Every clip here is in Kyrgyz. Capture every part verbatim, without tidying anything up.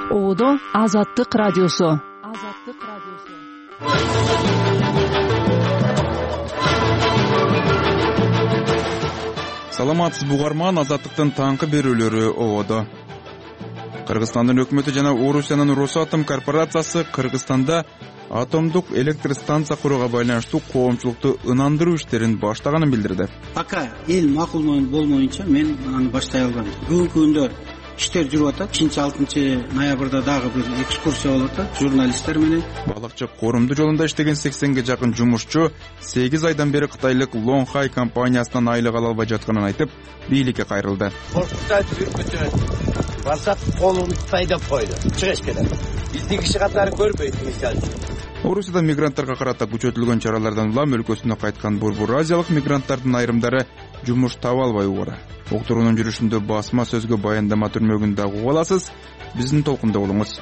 Ободо Азаттык радиосу. Азаттык радиосу. Саламатсыз бугарман, Азаттыктын таңкы берүүлөрү ободо. Кыргызстандын өкмөтү жана Орусиянын Росатом корпорациясы Кыргызстанда атомдук электр станция курууга байланыштуу коомчулукту ынандыруу иштерин баштаганын билдирди. Пока эл макул болмоюнча мен аны баштай албайм. Бүгүнкү күндө иштер жүрүп атат. бешинчи алтынчы ноябрда дагы бир экскурсия болуп атат журналисттер менен. Балыкчы корумду жолунда иштеген сексенге жакын жумушчу сегиз айдан бери кытайлык Лонхай компаниясынан айлык ала албай жатканын айтып, бийликке кайрылды. Коркутай жүргүтүп барсак колун пайдап койду. Чыгыш керек. Биздин киши катары көрбөйт мисалы. Орусияда мигранттарга карата күчөтүлгөн чаралардан улам өлкөсүнө кайткан борбор азиялык мигранттардын айрымдары жумуш таба албай убара. Уктуруунун жүрүшүндө басма сөзгө баяндама түрмөгүн дагы уга аласыз. Биздин толкунда болуңуз.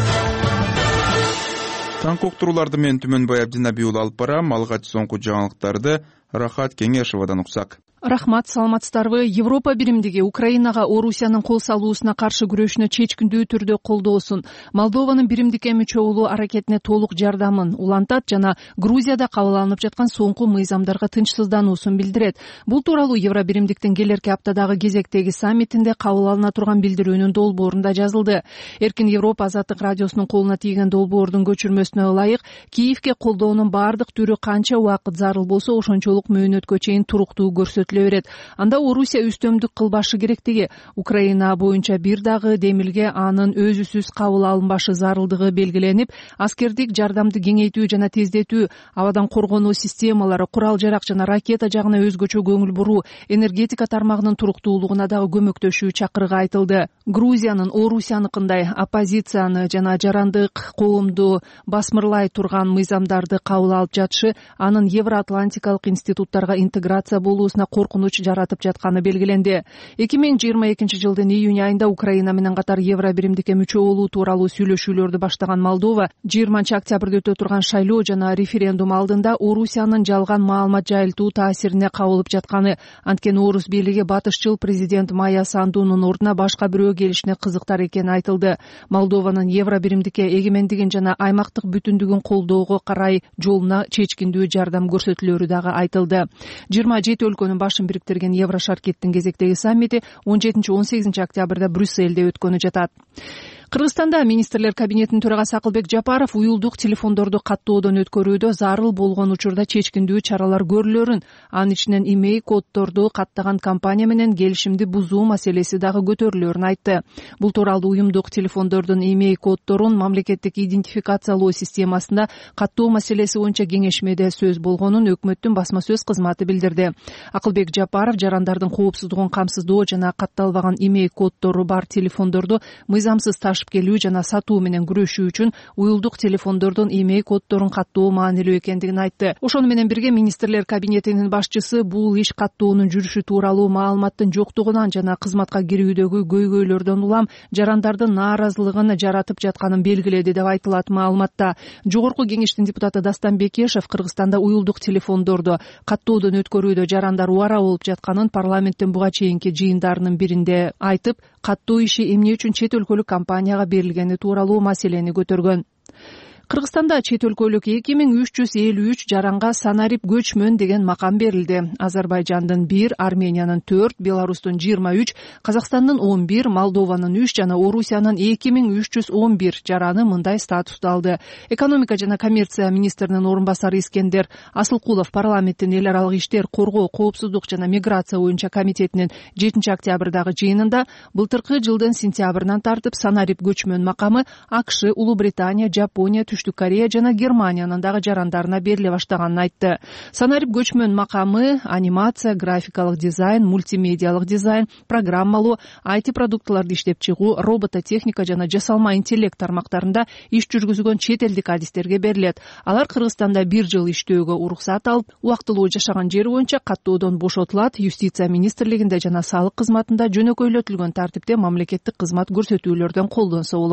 Таңкы уктурууларды мен Түмөнбай Абдинаби уулу алып барам. Алгач соңку жаңылыктарды Рахат Кеңешевадан уксак. Рахмат, саламатсыздарбы? Европа биримдиги Украинага Орусиянын кол салуусуна каршы күрөшүнө чечкиндүү түрдө колдоосун, Молдованын биримдикке мүчө болуу аракетине толук жардамын улантат жана Грузияда кабыл алынып жаткан соңку мыйзамдарга тынчсыздануусун билдирет. Бул тууралуу Евро биримдиктин келерки аптадагы кезектеги саммитинде кабыл алына турган билдирүүнүн долбоорунда жазылды. Эркин Европа Азаттык радиосунун колуна тийген долбоордун көчүрмөсүнө ылайык, Киевке колдоонун баардык түрү канча убакыт зарыл болсо ошончолук мөөнөткө чейин туруктуу көрсөтүлөт. Анда Орусия үстөмдүк кылбашы керектиги, Украина боюнча бир дагы демилге анын өзүсүз кабыл алынбашы зарылдыгы белгиленип, аскердик жардамды кеңейтүү жана тездетүү, абадан коргонуу системалары, курал-жарак жана ракета жагына өзгөчө көңүл буруу, энергетика тармагынын туруктуулугуна дагы көмөктөшүү чакырыгы айтылды. Грузиянын Орусияныкындай оппозицияны жана жарандык коомду басмырлай турган мыйзамдарды кабыл алып жатышы анын Евроатлантикалык институттарга интеграция болуусуна коркунуч жаратып жатканы белгиленди. эки миң жыйырма экинчи жылдын июнь айында Украина менен катар Евро биримдикке мүчө болуу тууралуу сүйлөшүүлөрдү баштаган Молдова жыйырманчы октябрда өтө турган шайлоо жана референдум алдында Орусиянын жалган маалымат жайылтуу таасирине кабылып жатканы, анткени Орус бийлиги батышчыл президент Майя Сандунун ордуна башка бирөө келишине кызыктар экени айтылды. Молдованын Евро биримдикке эгемендигин жана аймактык бүтүндүгүн колдоого карай жолуна чечкиндүү жардам көрсөтүлөрү дагы айтылды. жыйырма жети өлкөнүн башын бириктирген Евро шаркеттин кезектеги саммити он жетинчи он сегизинчи октябрда Брюссельде өткөнү жатат. Кыргызстанда министрлер кабинетинин төрагасы Акылбек Жапаров уюлдук телефондорду каттоодон өткөрүүдө зарыл болгон учурда чечкиндүү чаралар көрүлөрүн, анын ичинен имей коддорду каттаган компания менен келишимди бузуу маселеси дагы көтөрүлөрүн айтты. Бул тууралуу уюмдук телефондордун имей коддорун мамлекеттик идентификациялоо системасында каттоо маселеси боюнча кеңешмеде сөз болгонун өкмөттүн басма сөз кызматы билдирди. Акылбек Жапаров жарандардын коопсуздугун камсыздоо жана катталбаган имей коддору бар телефондорду мыйзамсыз ташып келүү жана сатуу менен күрөшүү үчүн уюлдук телефондордун имей коддорун каттоо маанилүү экендигин айтты. Ошону менен бирге министрлер кабинетинин башчысы бул иш каттоонун жүрүшү тууралуу маалыматтын жоктугунан жана кызматка кирүүдөгү көйгөйлөрдөн улам жарандардын нааразылыгын жаратып жатканын белгиледи деп айтылат маалыматта. Жогорку кеңештин депутаты Дастан Бекешев Кыргызстанда уюлдук телефондорду каттоодон өткөрүүдө жарандар убара болуп жатканын парламенттин буга чейинки жыйындарынын биринде айтып, каттоо иши эмне үчүн чет өлкөлүк компанияга берилгени тууралуу маселени көтөргөн. Кыргызстанда чет өлкөлүк эки миң үч жүз элүү үч жаранга санарип көчмөн деген макам берилди. Азербайжандын бир, Армениянын төрт, Беларустун жыйырма үч, Казакстандын он бир, Молдованын үч жана Орусиянын эки миң үч жүз он бир жараны мындай статусту алды. Экономика жана коммерция министринин орун басары Искендер Асылкулов парламенттин эл аралык иштер, коргоо, коопсуздук жана миграция боюнча комитетинин жетинчи октябрдагы жыйынында былтыркы жылдын сентябрынан тартып санарип көчмөн макамы АКШ, Улуу Британия, Жапония, Түштүк Корея жана Германиянын дагы жарандарына бериле баштаганын айтты. Санарип көчмөн макамы анимация, графикалык дизайн, мультимедиалык дизайн, программалоо, ай ти продуктыларды иштеп чыгуу, робототехника жана жасалма интеллект тармактарында иш жүргүзгөн чет элдик адистерге берилет. Алар Кыргызстанда бир жыл иштөөгө уруксат алып, убактылуу жашаган жери боюнча каттоодон бошотулат. Юстиция министрлигинде жана салык кызматында жөнөкөйлөтүлгөн тартипте мамлекеттик кызмат көрсөтүүлөрдөн колдонсо болот.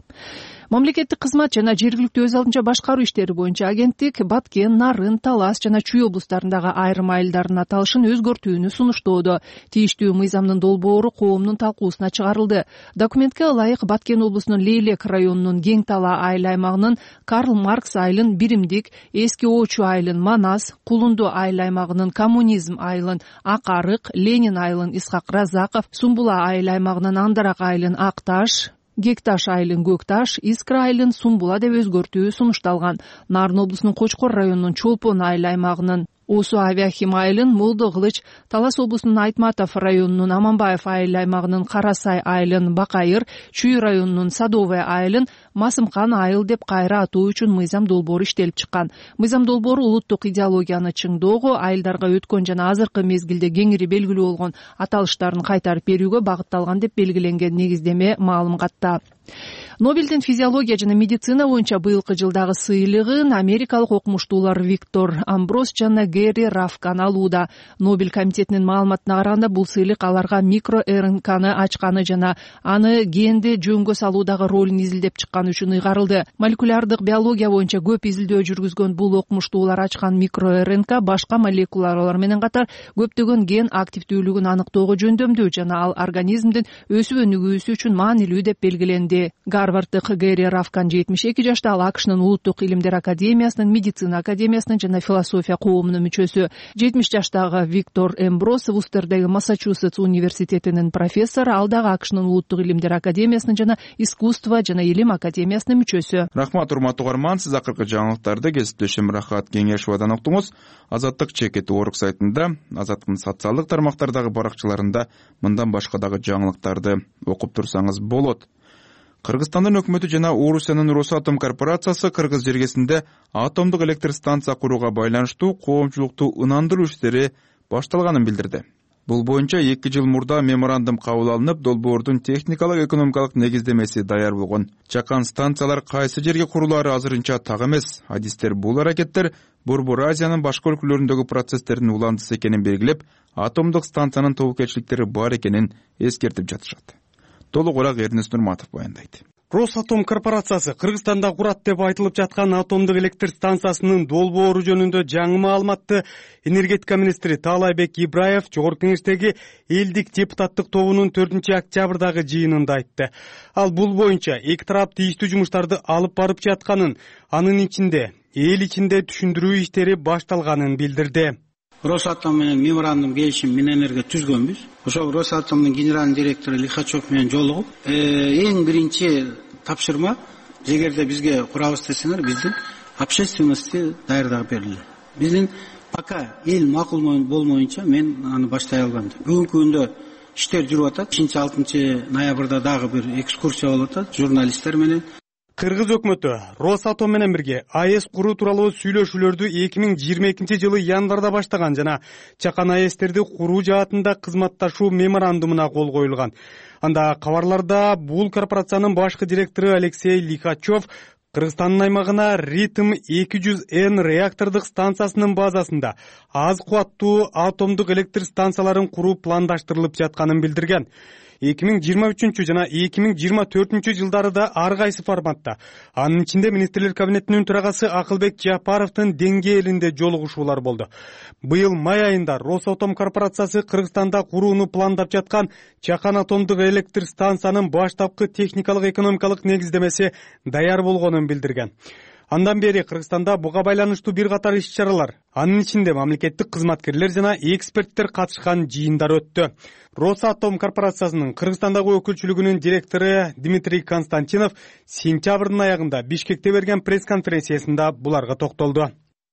мамлекеттик кызмат жана жергиликтүү өз алдынча башкаруу иштери боюнча агенттик Баткен, Нарын, Талас жана Чүй облустарындагы айрым айылдардын аталышын өзгөртүүнү сунуштоодо. Тийиштүү мыйзамдын долбоору коомдун талкуусуна чыгарылды. Документке ылайык Баткен облусунун Лейлек районунун Кең Тала айыл аймагынын Карл Маркс айылын Биримдик, Эски Оочу айылын Манас, Кулунду айыл аймагынын Коммунизм айылын Ак Арык, Ленин айылын Исхак Разаков, Сумбула айыл аймагынын Андарак айылын Акташ, Гекташ айылын Көкташ, Искра айылын Сумбула деп өзгөртүү сунушталган. Нарын облусунун Кочкор районунун Чолпон айыл аймагынын Осу Авиахим айылын Молдо Кылыч, Талас облусунун Айтматов районунун Аманбаев айыл аймагынын Карасай айылын Бакайыр, Чүй районунун Садовый айылын Масымкан айыл деп кайра атуу үчүн мыйзам долбоору иштелип чыккан. Мыйзам долбоору улуттук идеологияны чыңдоого, айылдарга өткөн жана азыркы мезгилде кеңири белгилүү болгон аталыштарын кайтарып берүүгө багытталган деп белгиленген негиздеме маалым катта. Нобелдин физиология жана медицина боюнча быйылкы жылдагы сыйлыгын америкалык окумуштуулар Виктор Амброс жана Гэри Рафкан алууда. Нобель комитетинин маалыматына караганда бул сыйлык аларга микро РНКны ачканы жана аны генди жөнгө салуудагы ролун изилдеп чыкканы үчүн ыйгарылды. Молекулярдык биология боюнча көп изилдөө жүргүзгөн бул окумуштуулар ачкан микро РНК башка молекулалар менен катар көптөгөн ген активдүүлүгүн аныктоого жөндөмдүү жана ал организмдин өсүп өнүгүүсү үчүн маанилүү деп белгиленди. Гарварддык Гэри Рафкан жетимиш эки жашта, ал АКШнын улуттук илимдер академиясынын, медицина академиясынын жана философия коомунун мүчөсү. жетимиш жаштагы Виктор Эмброс Вустердеги Массачусетс университетинин профессору, ал дагы АКШнын улуттук илимдер академиясынын жана искусство жана илим академиясынын мүчөсү. Рахмат, урматтуу угарман, сиз акыркы жаңылыктарды кесиптешим Рахат Кеңешовадан уктуңуз. Азаттык чекити орг сайтында, Азаттыктын социалдык тармактардагы баракчаларында мындан башка дагы жаңылыктарды окуп турсаңыз болот. Кыргызстандын өкмөтү жана Орусиянын Росатом корпорациясы Кыргыз жергесинде атомдук электр станция курууга байланыштуу коомчулукту ынандыруу иштери башталганын билдирди. Бул боюнча эки жыл мурда меморандум кабыл алынып, долбоордун техникалык экономикалык негиздемеси даяр болгон. Чакан станциялар кайсы жерге курулаары азырынча так эмес. Адистер бул аракеттер Борбор Азиянын башка өлкөлөрүндөгү процесстердин уландысы экенин белгилеп, атомдук станциянын тобокелчиликтери бар экенин эскертип жатышат. Толугураак Эрнест Нурматов баяндайт. Росатом корпорациясы Кыргызстанда курат деп айтылып жаткан атомдук электр станциясынын долбоору жөнүндө жаңы маалыматты энергетика министри Таалайбек Ибраев Жогорку Кеңештеги элдик депутаттык тобунун төртүнчү октябрдагы жыйынында айтты. Ал бул боюнча эки тарап тийиштүү жумуштарды алып барып жатканын, анын ичинде эл ичинде түшүндүрүү иштери башталганын билдирди. Росатом менен меморандум келишим Минэнерго түзгөнбүз. Ошол Росатомдун генеральный директору Лихачев менен жолугуп, эң биринчи тапшырма, эгерде бизге курабыз десеңер, биздин общественности даярдап берилди. Биздин пока эл макул болмоюнча мен аны баштай албайм. Бүгүнкү күндө иштер жүрүп атат. бешинчи алтынчы ноябрда дагы бир экскурсия болуп атат журналисттер менен. Кыргыз өкмөтү Росатом менен бирге АЭС куруу тууралуу сүйлөшүүлөрдү эки миң жыйырма экинчи жылы январда баштаган жана чакан АЭСтерди куруу жаатында кызматташуу меморандумуна кол коюлган. Анда кабарларда бул корпорациянын башкы директору Алексей Лихачев Кыргызстандын аймагына Ритм эки жүз Н реактордук станциясынын базасында аз кубаттуу атомдук электр станцияларын куруу пландаштырылып жатканын билдирген. эки миң жыйырма үчүнчү жана эки миң жыйырма төртүнчү жылдары да ар кайсы форматта, анын ичинде министрлер кабинетинин төрагасы Акылбек Жапаровдун деңгээлинде жолугушуулар болду. Быйыл май айында Росатом корпорациясы Кыргызстанда курууну пландап жаткан Чакан атомдук электр станциянын баштапкы техникалык экономикалык негиздемеси даяр болгонун билдирген. Андан бери Кыргызстанда буга байланыштуу бир катар иш-чаралар, анын ичинде мамлекеттик кызматкерлер жана эксперттер катышкан жыйындар өттү. Росатом корпорациясынын Кыргызстандагы өкүлчүлүгүнүн директору Дмитрий Константинов сентябрдын аягында Бишкекте берген пресс-конференциясында буларга токтолду.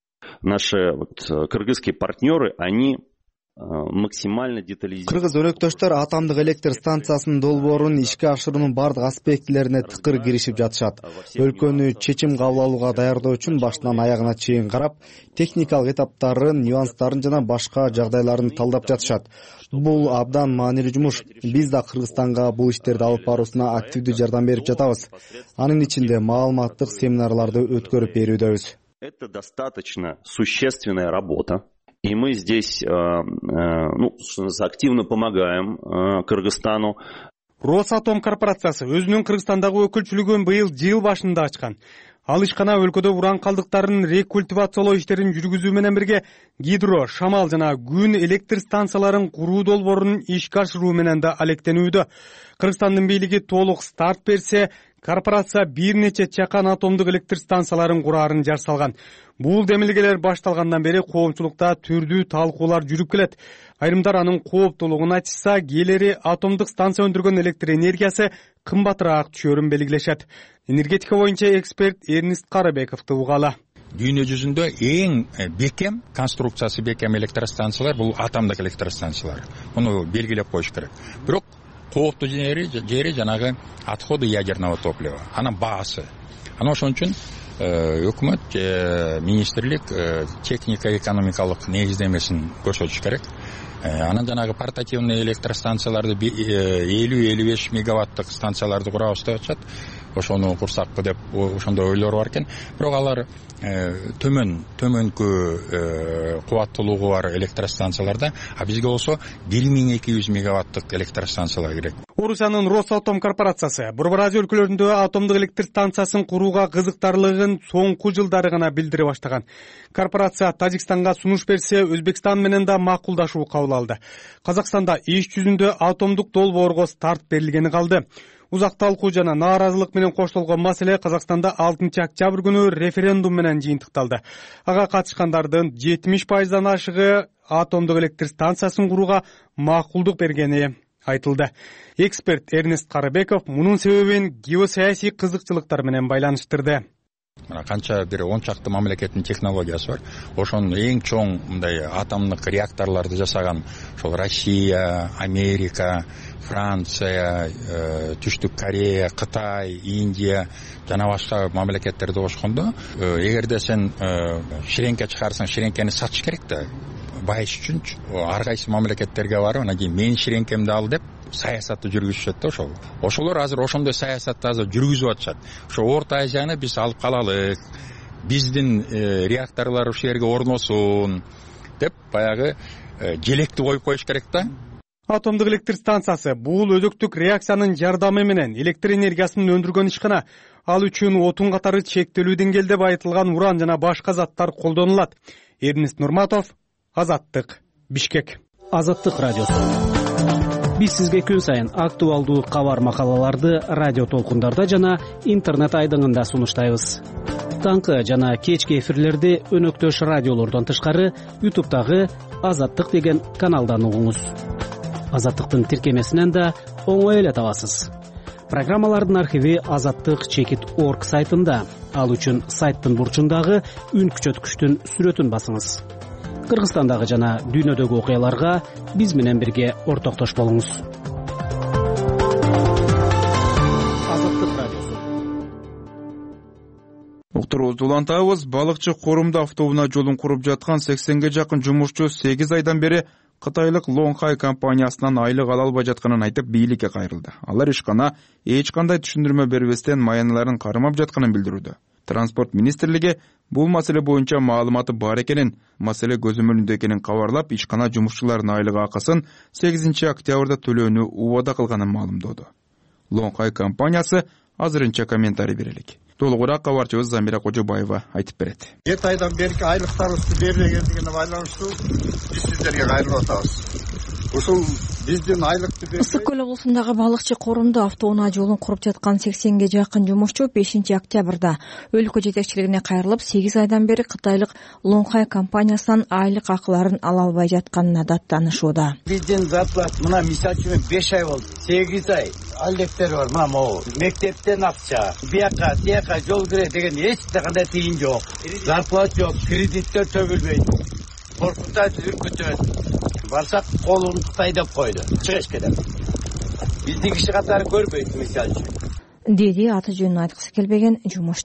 Наши вот кыргызские партнеры, они максимально детализированы. Кыргыз өрөктөштөр атомдук электр станциясынын долбоорун ишке ашыруунун бардык аспектилерине тыкыр киришип жатышат. Өлкөнү чечим кабыл алууга даярдоо үчүн башынан аягына чейин карап, техникалык этаптарын, нюанстарын жана башка жагдайларын талдап жатышат. Бул абдан маанилүү жумуш. Биз да Кыргызстанга бул иштерди алып баруусуна активдүү жардам берип жатабыз. Анын ичинде маалыматтык семинарларды өткөрүп берүүдөбүз. Это достаточно существенная работа. И мы здесь э, э, ну, активно помогаем э, Кыргызстану. Росатом корпорациясы өзүнүн Кыргызстандагы өкүлчүлүгүн быйыл жыл башында ачкан. Ал ишкана өлкөдө уран калдыктарын рекультивациялоо иштерин жүргүзүү менен бирге гидро, шамал жана күн электр станцияларын куруу долбоорун ишке ашыруу менен да алектенүүдө. Кыргызстандын бийлиги толук старт берсе, корпорация бир нече чакан атомдук электр станцияларын кураарын жар салган. Бул демилгелер башталгандан бери коомчулукта түрдүү талкуулар жүрүп келет. Айрымдар анын кооптуулугун айтышса, кээлери атомдук станция өндүргөн электр энергиясы кымбатыраак түшөрүн белгилешет. Энергетика боюнча эксперт Эрнест Карыбековду угалы. Дүйнө жүзүндө эң бекем, конструкциясы бекем электростанциялар бул атомдук электростанциялар. Муну белгилеп коюш керек. Бирок кооптуу жери жери жанагы отходы ядерного топлива. Анын баасы. Ана ошон үчүн өкмөт, министрлик техника экономикалык негиздемесин көрсөтүш керек. Анан жанагы портативный электростанцияларды элүү элүү беш мегаваттык станцияларды курабыз деп атышат. Ошону курсакпы деп ошондой ойлор бар экен. Бирок алар төмөн төмөнкү кубаттуулугу бар электростанцияларда, а бизге болсо бир миң эки жүз мегаваттык электростанциялар керек. Орусиянын Росатом корпорациясы Борбор Азия өлкөлөрүндө атомдук электр станциясын курууга кызыктарлыгын соңку жылдары гана билдире баштаган. Корпорация Тажикстанга сунуш берсе, Өзбекстан менен да макулдашуу кабыл алды. Казакстанда иш жүзүндө атомдук долбоорго старт берилгени калды. Узак талкуу жана нааразылык менен коштолгон маселе Казакстанда алтынчы октябрь күнү референдум менен жыйынтыкталды. Ага катышкандардын жетимиш пайыздан ашыгы атомдук электр станциясын курууга макулдук бергени айтылды. Эксперт Эрнест Карыбеков мунун себебин геосаясий кызыкчылыктар менен байланыштырды. Мына канча бир он чакты мамлекеттин технологиясы бар. Ошонун эң чоң мындай атомдук реакторлорду жасаган ошол Россия, Америка, Франция, Түштүк Корея, Кытай, Индия жана башка мамлекеттерди кошкондо, эгерде сен ширеңке чыгарсаң, ширеңкени сатыш керек да. Байыш үчүн ар кайсы мамлекеттерге барып, анан кийин менин ширеңкемди ал деп саясатты жүргүзүшөт да ошол. Ошолор азыр ошондой саясатты азыр жүргүзүп атышат. Ошо Орто Азияны биз алып калалык, биздин реакторлор ушул жерге орносун деп баягы желекти коюп коюш керек да. Атомдук электр станциясы бул өзөктүк реакциянын жардамы менен электр энергиясын өндүргөн ишкана. Ал үчүн отун катары чектелүү деңгээлде байытылган уран жана башка заттар колдонулат. Эрнест Нурматов, Азаттык, Бишкек. Азаттык радиосу. Биз сизге күн сайын актуалдуу кабар макалаларды радио толкундарда жана интернет айдыңында сунуштайбыз. Таңкы жана кечки эфирлерди өнөктөш радиолордон тышкары ютубтагы Азаттык деген каналдан угуңуз. Азаттыктын тиркемесинен да оңой эле табасыз. Программалардын архиви азаттык чекит точка орг сайтында. Ал үчүн сайттын бурчундагы үн күчөткүчтүн сүрөтүн басыңыз. Кыргызстандагы жана дүйнөдөгү окуяларга биз менен бирге ортоктош болуңуз. Азаттык радиосу. Уктуруубузду улантабыз. Балыкчы Корумда автобуна жолун куруп жаткан сексенге жакын жумушчу сегиз айдан бери Кытайлык Лонхай компаниясынан айлык ала албай жатканын айтып бийликке кайрылды. Алар ишкана эч кандай түшүндүрмө бербестен маяныларын кармап жатканын билдирүүдө. Транспорт министрлиги бул маселе боюнча маалыматы бар экенин, маселе көзөмөлүндө экенин кабарлап, ишкана жумушчулардын айлык акысын сегизинчи октябрда төлөөнү убада кылганын маалымдоду. Лонхай компаниясы азырынча комментарий берелик. Толугураак кабарчыбыз Замира Кожобаева айтып берет. жети айдан бери айлыктарыбызды бербегендигине байланыштуу биз сиздерге кайрылып атабыз. Ушул биздин айлыкты бербей Ысык көл облусундагы Балыкчы Корумда автоунаа жолун куруп жаткан сексенге жакын жумушчу бешинчи октябрда өлкө жетекчилигине кайрылып, сегиз айдан бери кытайлык Лонхай компаниясынан айлык акыларын ала албай жатканына даттанышууда. Биздин зарплата мына мисалы үчүн беш ай болду, сегиз ай алектер бар, мына могу мектептен акча, бияка тияка жол кире деген эч кандай тыйын жок. Зарплата жок, кредиттер төбөлбөйт. Коркутат, үркүтөт. Барсак колун Кытай деп койду. Чыгыш кетет. Бизди киши катары көрбөйт мисалы үчүн. Деди аты жөнүн айткысы келбеген жумушчу.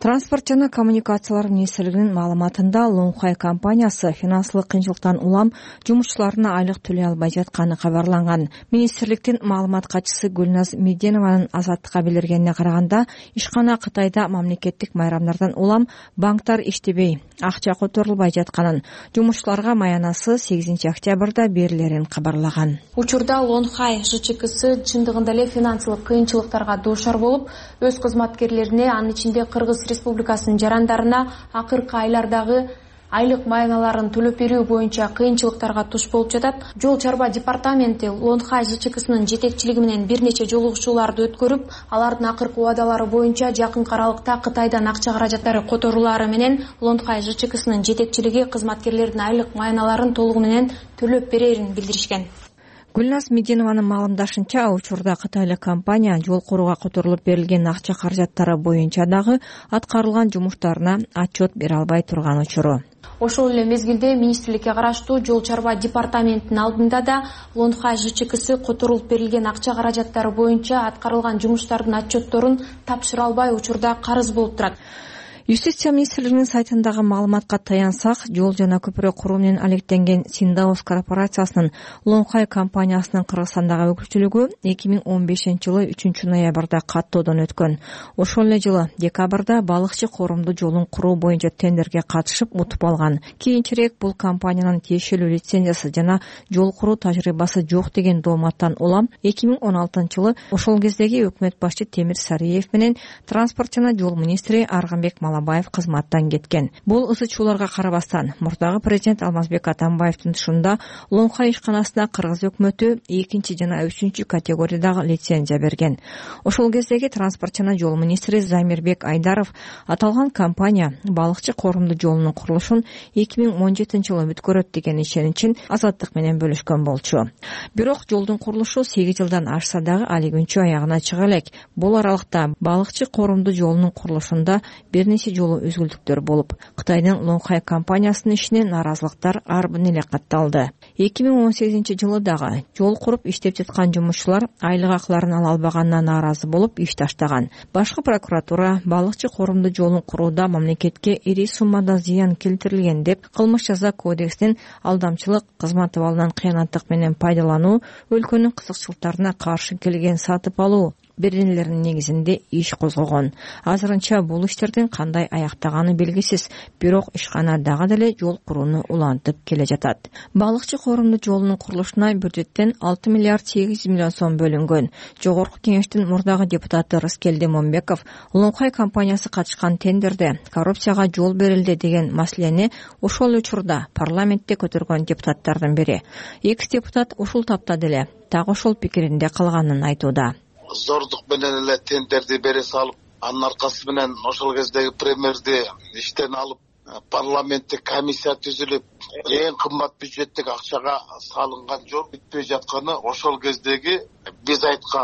Транспорт жана коммуникациялар министрлигинин маалыматында Лонхай компаниясы финансылык кыйынчылыктан улам жумушчуларына айлык төлөй албай жатканы кабарланган. Министрликтин маалымат катчысы Гүлназ Меденованын Азаттыкка билдиргенине караганда, ишкана Кытайда мамлекеттик майрамдардан улам банктар иштебей, акча которулбай жатканын, жумушчуларга маянасы сегизинчи октябрда берилерин кабарлаган. Учурда Лонхай ЖЧКсы чындыгында эле финансылык кыйынчылыктарга дуушар болуп, өз кызматкерлерине, анын ичинде Кыргыз Республикасынын жарандарына акыркы айлардагы айлык маяналарын төлөп берүү боюнча кыйынчылыктарга туш болуп жатат. Жол чарба департаменти Лонхай ЖЧКсынын жетекчилиги менен бир нече жолугушууларды өткөрүп, алардын акыркы убадалары боюнча жакынкы аралыкта Кытайдан акча каражаттары которулары менен Лонхай ЖЧКсынын жетекчилиги кызматкерлердин айлык маяналарын толугу менен төлөп берерин билдиришкен. Гүлназ Меденованын маалымдашынча, учурда кытайлык компания жол курууга которулуп берилген акча каражаттары боюнча дагы аткарылган жумуштарына отчет бере албай турган учуру. Ошол эле мезгилде министрликке караштуу жол чарба департаментинин алдында да Лонхай ЖЧКсы которулуп берилген акча каражаттары боюнча аткарылган жумуштардын отчетторун тапшыра албай учурда карыз болуп турат. Юстиция министрлигинин сайтындагы маалыматка таянсак, жол жана көпүрө куруу менен алектенген Синдаус корпорациясынын Лонхай компаниясынын Кыргызстандагы өкүлчүлүгү эки миң он бешинчи жылы үчүнчү ноябрда каттоодон өткөн. Ошол эле жылы декабрда балыкчы коомдуу жолун куруу боюнча тендерге катышып утуп алган. Кийинчерээк бул компаниянын тиешелүү лицензиясы жана жол куруу тажрыйбасы жок деген дооматтан улам эки миң он алтынчы жылы ошол кездеги өкмөт башчы Темир Сариев менен транспорт жана жол министри Арганбек Малабаев кызматтан кеткен. Бул ызы-чууларга карабастан, мурдагы президент Алмазбек Атамбаевдин тушунда Лонхай ишканасына Кыргыз өкмөтү экинчи жана үчүнчү категориядагы лицензия берген. Ошол кездеги транспорт жана жол министри Замирбек Айдаров аталган компания балыкчы коомдуу жолунун курулушун эки миң он жетинчи жылы бүткөрөт деген ишеничин Азаттык менен бөлүшкөн болчу. Бирок жолдун курулушу сегиз жылдан ашса дагы али күнчө аягына чыга элек. Бул аралыкта балыкчы коомдуу жолунун курулушунда бир нече жолу үзгүлтүктөр болуп, Кытайдын Лонхай компаниясынын ишине наразылыктар арбын эле катталды. эки миң он сегизинчи жылы дагы жол куруп иштеп жаткан жумушчулар айлык акыларын ала албаганына нааразы болуп иш таштаган. Башкы прокуратура балыкчы коомдуу жолун курууда мамлекетке ири суммада зыян келтирилген деп кылмыш жаза кодексинин алдамчылык, кызмат абалынан кыянаттык менен пайдалануу, өлкөнүн кызыкчылыктарына каршы келген сатып алуу беренелеринин негизинде иш козгогон. Азырынча бул иштердин кандай аяктаганы белгисиз, бирок ишкана дагы деле жол курууну улантып келе жатат. Балыкчы коомдуу жолунун курулушуна бюджеттен алты миллиард сегиз жүз миллион сом бөлүнгөн. Жогорку кеңештин мурдагы депутаты Рыскелди Момбеков Лонхай компаниясы катышкан тендерде коррупцияга жол берилди деген маселени ошол учурда парламентте көтөргөн депутаттардын бири. Экс депутат ушул тапта деле так ошол пикиринде калганын айтууда. Зордук менен эле тендерди бере салып, анын аркасы менен ошол кездеги премьерди иштен алып, парламенттик комиссия түзүлүп, эң кымбат бюджеттик акчага салынган жол бүтпөй жатканы ошол кездеги биз айткан,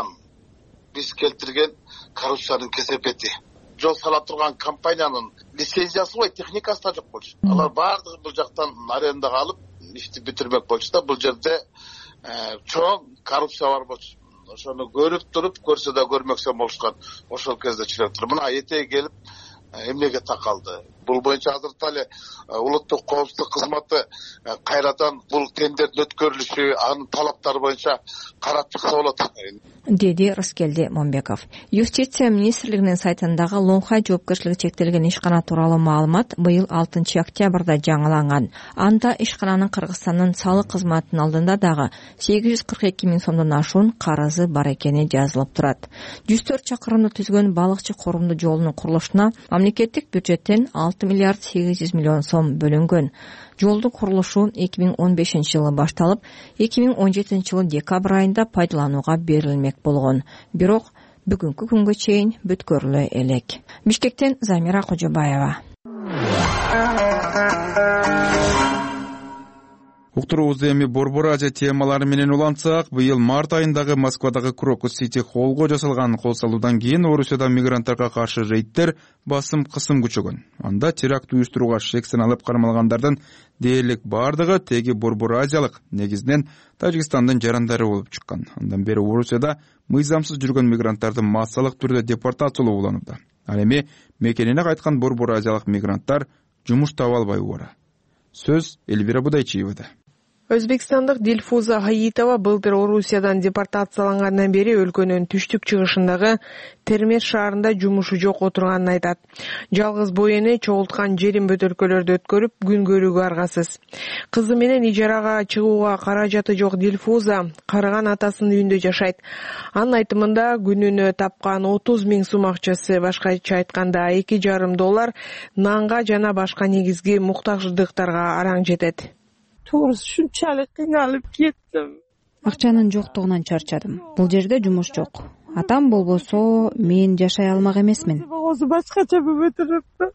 биз келтирген коррупциянын кесепети. Жол сала турган компаниянын лицензиясы бой, техникасы да жок болчу. Алар баардыгы бул жактан арендага алып, ишти бүтүрмөк болчу да, бул жерде чоң коррупция бар болчу. Ошону көрүп туруп, көрсө да көрмөксө болушкан. Ошол кезде чыгып туруп, мына этеги келип эмнеге такалды. Бул боюнча азыркы эле улуттук коопсуздук кызматы кайрадан бул тендердин өткөрүлүшү, анын талаптары боюнча карап чыкса болот, деди Рыскелди Момбеков. Юстиция министрлигинин сайтындагы Лонхай жоопкерчилиги чектелген ишкана тууралуу маалымат быйыл алтынчы октябрда жаңыланган. Анда ишкананын Кыргызстандын салык кызматынын алдында дагы сегиз жүз кырк эки миң сомдон ашуун карызы бар экени жазылып турат. жүз төрт чакырымды түзгөн балыкчы коомдуу жолунун курулушуна мамлекеттик бюджеттен алты миллиард сегиз жүз миллион сом бөлүнгөн. Жолдун курулушу эки миң он бешинчи жылы башталып, эки миң он жетинчи жылы декабрь айында пайдаланууга берилмек болгон. Бирок бүгүнкү күнгө чейин бүткөрүлө элек. Бишкектен Замира Кожобаева. Уктуруубузду эми Борбор Азия темалары менен улантсак, быйыл март айындагы Москвадагы Крокус Сити холлго жасалган кол салуудан кийин Орусияда мигранттарга каршы рейдтер басым кысым күчөгөн. Анда теракт уюштурууга шек саналып кармалгандардын дээрлик бардыгы теги Борбор Азиялык, негизинен Тажикстандын жарандары болуп чыккан. Андан бери Орусияда мыйзамсыз жүргөн мигранттарды массалык түрдө депортациялоо уланууда. Ал эми мекенине кайткан Борбор Азиялык мигранттар жумуш таба албай убара. Сөз Эльвира Будайчиевада. Өзбекстандык Дилфуза Хаитова былтыр Орусиядан депортациялангандан бери өлкөнүн түштүк чыгышындагы Термет шаарында жумушу жок отурганын айтат. Жалгыз боене чогулткан жерин бөтөлкөлөрдү өткөрүп күн көрүүгө аргасыз. Кызы менен ижарага чыгууга каражаты жок Дилфуза карыган атасынын үйүндө жашайт. Анын айтымында күнүнө тапкан отуз миң сум акчасы, башкача айтканда эки жарым доллар нанга жана башка негизги муктаждыктарга араң жетет. To'g'risi shunchalik qiynalib ketdim. Акчанын жоктугунан чарчадым. Бул жерде жумуш жок. Атам болбосо мен жашай алмак эмесмин. Өзү башкача болуп турупты.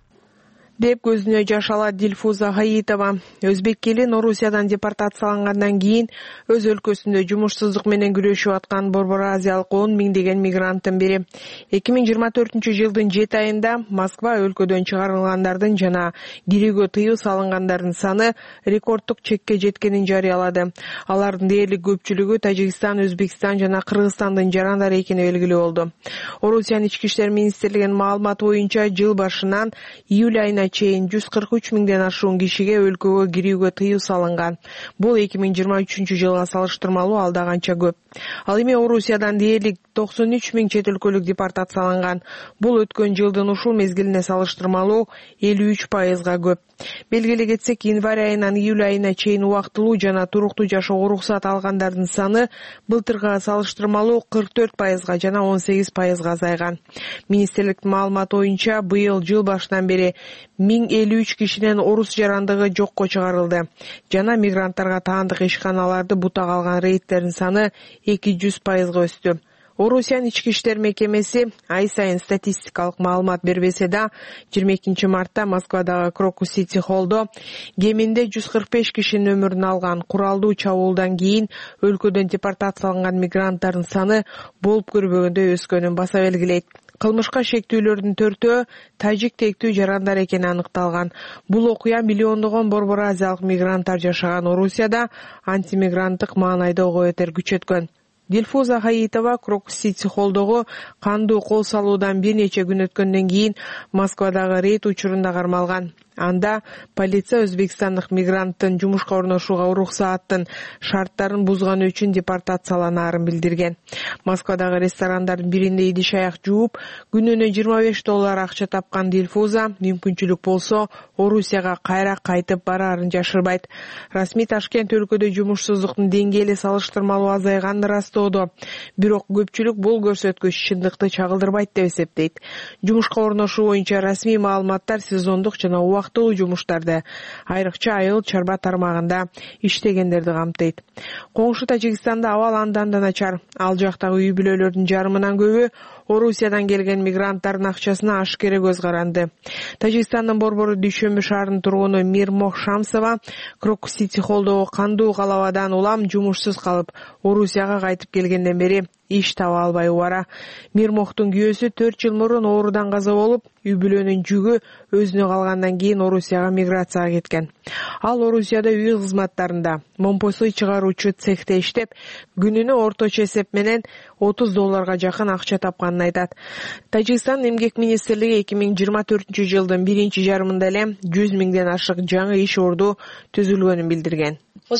деп көзүнө жаш алат Дилфуза Хаитова. Өзбек келин Орусиядан депортациялангандан кийин өз өлкөсүндө жумушсуздук менен күрөшүп аткан Борбор Азиялык он миңдеген мигранттын бири. эки миң жыйырма төртүнчү жылдын жети айында Москва өлкөдөн чыгарылгандардын жана кирүүгө тыюу салынгандардын саны рекорддук чекке жеткенин жарыялады. Алардын дээрлик көпчүлүгү Тажикстан, Өзбекстан жана Кыргызстандын жарандары экени белгилүү болду. Орусиянын ички иштер министрлигинин маалыматы боюнча жыл башынан июль айына чейин жүз кырк үч миңден ашуун кишиге өлкөгө кирүүгө тыюу салынган. Бул эки миң жыйырма үчүнчү жылга салыштырмалуу алда канча көп. Ал эми Орусиядан дээрлик токсон үч миң чет өлкөлүк депортацияланган. Бул өткөн жылдын ушул мезгилине салыштырмалуу элүү үч пайызга көп. Белгилей кетсек, январь айынан июль айына чейин убактылуу жана туруктуу жашоого уруксат алгандардын саны былтырга салыштырмалуу кырк төрт пайызга жана он сегиз пайызга азайган. Министрликтин маалыматы боюнча быйыл жыл башынан бери миң элүү үч кишинин орус жарандыгы жокко чыгарылды. Жана мигранттарга таандык ишканаларды бутага алган рейдтердин саны эки жүз пайызга өстү. Орусиянын ички иштер мекемеси ай сайын статистикалык маалымат бербесе да, жыйырма экинчи мартта Москвадагы Крокус Сити Холлдо кеминде жүз кырк беш кишинин өмүрүн алган куралдуу чабуулдан кийин өлкөдөн депортацияланган мигранттардын саны болуп көрбөгөндөй өскөнүн баса белгилейт. Кылмышка шектүүлөрдүн төртөө тажик тектүү жарандар экени аныкталган. Бул окуя миллиондогон Борбор Азиялык мигранттар жашаган Орусияда антимигранттык маанайда ого бетер күчөткөн. Дилфуза Хаитова Крокус Сити Холлдогу кандуу кол салуудан бир нече күн өткөндөн кийин Москвадагы рейд учурунда кармалган. Анда полиция өзбекстандык мигранттын жумушка орношууга уруксааттын шарттарын бузганы үчүн депортацияланаарын билдирген. Москвадагы ресторандардын биринде идиш аяк жууп, күнүнө жыйырма беш доллар акча тапкан Дилфуза мүмкүнчүлүк болсо Орусияга кайра кайтып бараарын жашырбайт. Расмий Ташкент өлкөдө жумушсуздуктун деңгээли салыштырмалуу азайганын ырастоодо, бирок көпчүлүк бул көрсөткүч чындыкты чагылдырбайт деп эсептейт. Жумушка орношуу боюнча расмий маалыматтар сезондук жана убактылуу жумуштарды, айрыкча айыл чарба тармагында иштегендерди камтыйт. Коңшу Тажикстанда абал андан да начар. Ал жактагы үй бүлөлөрдүн жарымынан көбү Орусиядан келген мигранттардын акчасына ашкере көз каранды. Тажикстандын Борбору Дүйшөмбү шаарынын тургуну Мирмох Шамсова Крокус Сити Холлдогу кандуу калабадан улам жумушсуз калып, Орусияга кайтып келгенден бери иш таба албай убара. Мирмохтун күйөөсү төрт жыл мурун оорудан каза болуп, үй бүлөнүн жүгү өзүнө калгандан кийин Орусияга миграцияга кеткен. Ал Орусияда үй кызматтарында момпосуй чыгаруучу цехте иштеп, күнүнө орточо эсеп менен отуз долларга жакын акча тапканын айтат. Тажикстан эмгек министрлиги эки миң жыйырма төртүнчү жылдын биринчи жарымында эле жүз миңден ашык жаңы иш орду түзүлгөнүн билдирген.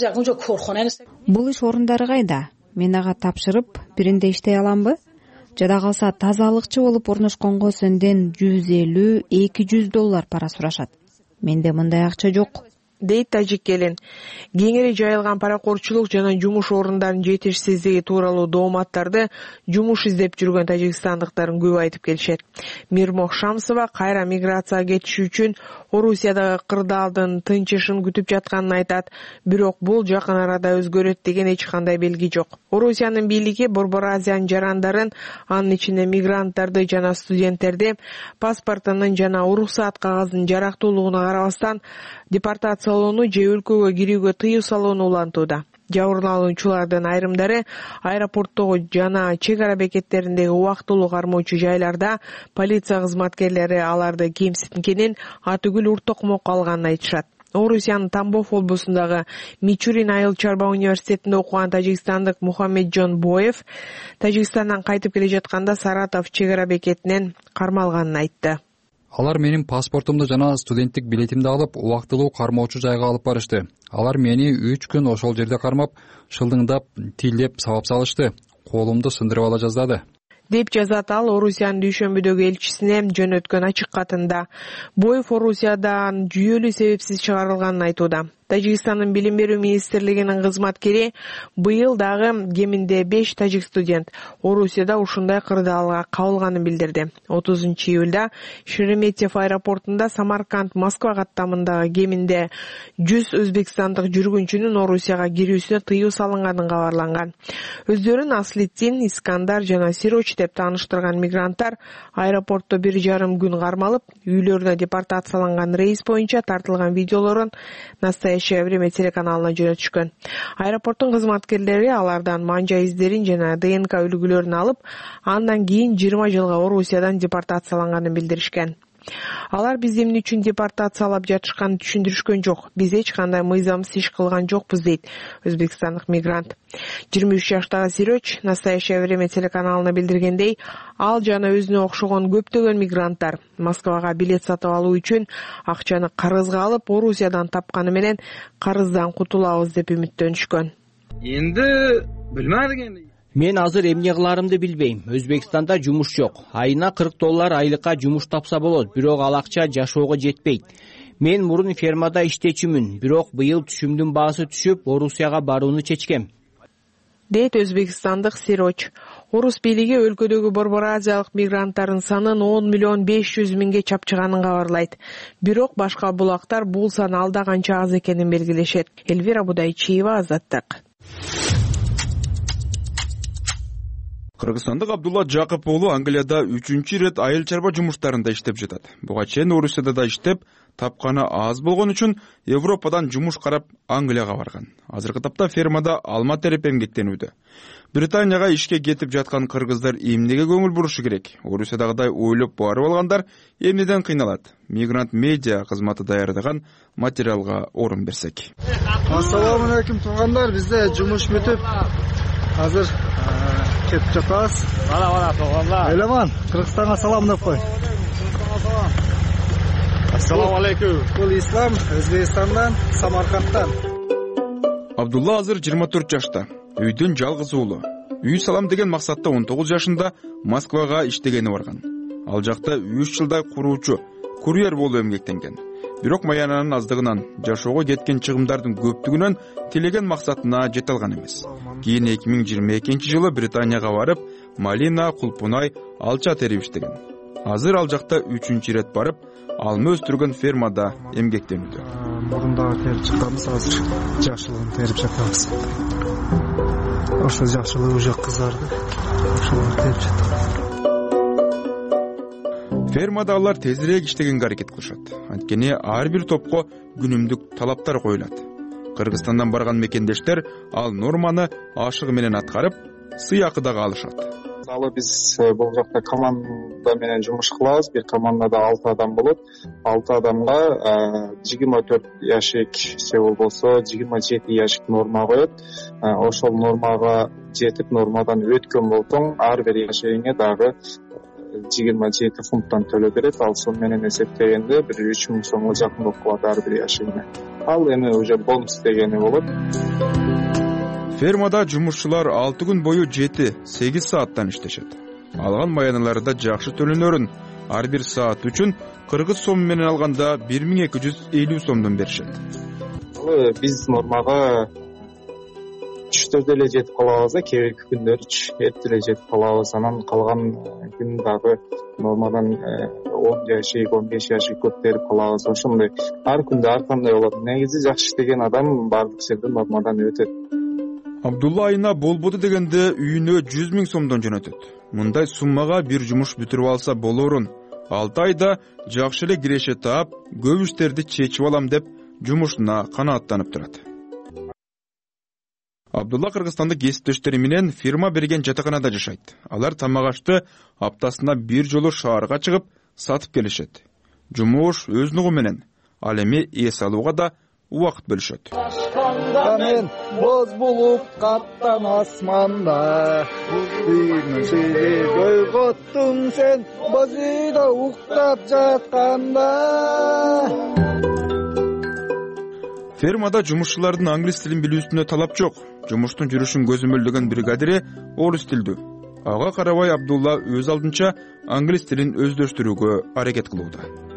Бул иш орундары кайда? Мен ага тапшырып, биринде иштей аламбы? Жада калса тазалыкчы болуп орношконго сөндөн жүз элүү эки жүз доллар пара сурашат. Менде мындай акча жок, дейт тажик келин. Кеңири жайылган паракорчулук жана жумуш орундарын жетишсиздиги тууралуу дооматтарды жумуш издеп жүргөн тажикстандыктардын көп айтып келишет. Мирмох Шамсова кайра миграцияга кетиш үчүн Орусиядагы кырдаалдын тынчышын күтүп жатканын айтат, бирок бул жакын арада өзгөрөт деген эч кандай белги жок. Орусиянын бийлиги Борбор Азиянын жарандарын, анын ичинде мигранттарды жана студенттерди паспортунун жана уруксаат кагазынын жарактуулугуна карабастан депортациялоону же өлкөгө кирүүгө тыюу салууну улантууда. Жабырлануучулардын айрымдары аэропорттогу жана чек ара бекеттериндеги убактылуу кармоочу жайларда полиция кызматкерлери аларды кемситкенин, атүгүл ур токмокко алганын айтышат. Орусиянын Тамбов облусундагы Мичурин айыл чарба университетинде окуган тажикстандык Мухаммеджон Боев Тажикстандан кайтып келе жатканда Саратов чек ара бекетинен кармалганын айтты. Алар менин паспортумду жана студенттик билетимди алып, убактылуу кармоочу жайга алып барышты. Алар мени үч күн ошол жерде кармап, шылдыңдап, тилдеп сабап салышты. Колумду сындырып ала жаздады, деп жазат ал Орусиянын Дүйшөмбүдөгү элчисине жөнөткөн ачык катында. Боев Орусиядан жүйөлүү себепсиз чыгарылганын айтууда. Тажикстандын билим берүү министрлигинин кызматкери быйыл дагы кеминде беш тажик студент Орусияда ушундай кырдаалга кабылганын билдирди. отузунчу июлда Шереметьев аэропортунда Самарканд Москва каттамындагы кеминде жүз өзбекстандык жүргүнчүнүн Орусияга кирүүсүнө тыюу салынганын кабарланган. Өздөрүн Аслиддин, Искандар жана Сироч деп тааныштырган мигранттар аэропортто бир жарым күн кармалып, үйлөрүнө депортацияланган рейс боюнча тартылган видеолорун Настоящее время телеканалына жөнөтүшкөн. Аэропорттун кызматкерлери алардан манжа издерин жана ДНК үлгүлөрүн алып, андан кийин жыйырма жылга Орусиядан депортацияланганын билдиришкен. Алар бизди эмне үчүн депортациялап жатышканын түшүндүрүшкөн жок. Биз эч кандай мыйзамсыз иш кылган жокпуз, дейт өзбекстандык мигрант. жыйырма үч жаштагы Сироч Настоящее время телеканалына билдиргендей, ал жана өзүнө окшогон көптөгөн мигранттар Москвага билет сатып алуу үчүн акчаны карызга алып, Орусиядан тапканы менен карыздан кутулабыз деп үмүттөнүшкөн. Энди билмедик энди. Мен азыр эмне кыларымды билбейм. Өзбекстанда жумуш жок. Айына кырк доллар айлыкка жумуш тапса болот, бирок ал акча жашоого жетпейт. Мен мурун фермада иштечүмүн, бирок быйыл түшүмдүн баасы түшүп, Орусияга барууну чечкем, дейт өзбекстандык Сироч. Орус бийлиги өлкөдөгү Борбор Азиялык мигранттардын санын он миллион беш жүз миңге чапчыганын кабарлайт. Бирок башка булактар бул сан алда канча аз экенин белгилешет. Элвира Будайчиева, Азаттык. Кыргызстандык Абдулла Жакып уулу Англияда үчүнчү ирет айыл чарба жумуштарында иштеп жатат. Буга чейин Орусияда да иштеп, тапканы аз болгон үчүн Европадан жумуш карап Англияга барган. Азыркы тапта фермада алма терип эмгектенүүдө. Британияга ишке кетип жаткан кыргыздар эмнеге көңүл бурушу керек? Орусиядагыдай ойлоп барып алгандар эмнеден кыйналат? Мигрант медиа кызматы даярдаган материалга орун берсек. Ассаламу алейкум туугандар, бизде жумуш бүтүп, азыр кетип жатабыз. Бала-бала туугандар. Эламан, Кыргызстанга салам деп кой. Ассаламу алейкум. Бул Ислам, Өзбекстандан, Самаркандтан. Абдулла азыр жыйырма төрт жашта. Үйдүн жалгыз уулу. Үй салам деген максатта он тогуз жашында Москвага иштегени барган. Ал жакта үч жылдай куруучу, курьер болуп эмгектенген. Бирок маянанын аздыгынан, жашоого кеткен чыгымдардын көптүгүнөн тилеген максатына жете алган эмес. Кийин эки миң жыйырма экинчи жылы Британияга барып, малина, кулпунай, алча терип иштеген. Азыр ал жакта үчүнчү ирет барып, алма өстүргөн фермада эмгектенүүдө. Мурунда терип чыкканбыз, азыр жакшылыгын терип жатабыз. Ошо жакшылыгы уже кызарды. Ошолор терип жатабыз. Фермада алар тезирээк иштегенге аракет кылышат. Анткени ар бир топко күнүмдүк талаптар коюлат. Кыргызстандан барган мекендештер ал норманы ашыгы менен аткарып, сыйакы дагы алышат. Мисалы биз бул жакта команда менен жумуш кылабыз. Бир командада алты адам болот. алты адамга жыйырма төрт яшик же болбосо жыйырма жети яшик норма коет. Ошол нормага жетип, нормадан өткөн болсоң, ар бир яшигиңе дагы жыйырма жети фунттан төлөп берет. Ал сон менен эсептегенде бир үч миң сомго жакын болуп калат ар бир яшигине. Ал эми уже бонус дегени болот. Фермада жумушчулар алты күн бою жети сегиз сааттан иштешет. Алган маяналары да жакшы төлөнөрүн ар бир саат үчүн кыргыз сом менен алганда бир миң эки жүз элүү сомдон беришет. Биз нормага түштөрдө эле жетип калабыз да, кээ бирки күндөр эрте эле жетип калабыз. Анан калган күн дагы нормадан он яшик, он беш яшик көтөрүп калабыз. Ошондой ар күндө ар кандай болот. Негизи жакшы иштеген адам баардык жерде нормадан өтөт. Абдулла айына болбоду дегенде үйүнө жүз миң сомдон жөнөтөт. Мындай суммага бир жумуш бүтүрүп алса болорун. алты айда жакшы эле киреше таап, көп иштерди чечип алам деп жумушуна канааттанып турат. Абдулла кыргызстандык кесиптештери менен фирма берген жатаканада жашайт. Алар тамак ашты аптасына бир жолу шаарга чыгып сатып келишет. Жумуш өз нугу менен. Ал эми эс алууга да убакыт бөлүшөт. Мен боз булуп каттан асманда көйгөттүң сен боз үйдө уктап жатканда. Фермада жумушчулардын англис тилин билүүсүнө талап жок. Жумуштун жүрүшүн көзөмөлдөгөн бригадири орус тилдүү. Ага карабай Абдулла өз алдынча англис тилин өздөштүрүүгө аракет кылууда.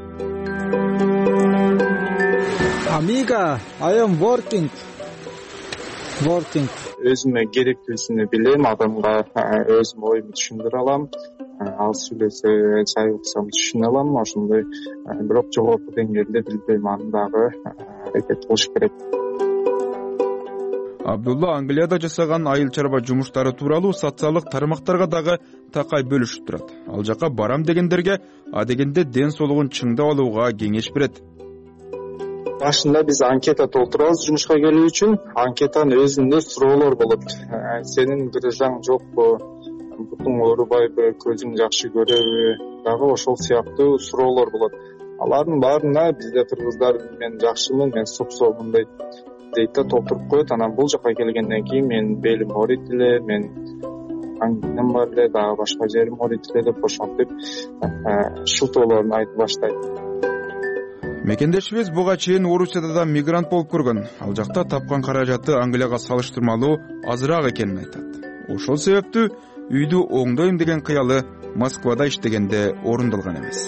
Amiga, I am working. Working. Өзүмө керектүүсүнү билем, адамга өзүм оюмду түшүндүрө алам. Ал сүйлөсө чай уксам түшүнө алам, ошондой. Бирок жогорку деңгээлде билбейм, аны дагы аракет кылыш керек. Абдулла Англияда жасаган айыл чарба жумуштары тууралуу социалдык тармактарга дагы такай бөлүшүп турат. Ал жака барам дегендерге адегенде ден соолугун чыңдап алууга кеңеш берет. Башында биз анкета толтурабыз жумушка келүү үчүн. Анкетанын өзүндө суроолор болот. Сенин грыжаң жокпу? Бутуң оорубайбы? Көзүң жакшы көрөбү? Дагы ошол сыяктуу суроолор болот. Алардын баарына бизде кыргыздар мен жакшымын, мен сопсомун дейт. Дейт да толтуруп коет. Анан бул жака келгенден кийин мен белим ооруйт эле, мен аңгинем бар эле, дагы башка жерим ооруйт эле деп ошентип шылтоолорун айтып баштайт. Мекендешибиз буга чейин Орусияда да мигрант болуп көргөн. Ал жакта тапкан каражаты Англияга салыштырмалуу азыраак экенин айтат. Ошол себептүү үйдү оңдойм деген кыялы Москвада иштегенде орундалган эмес.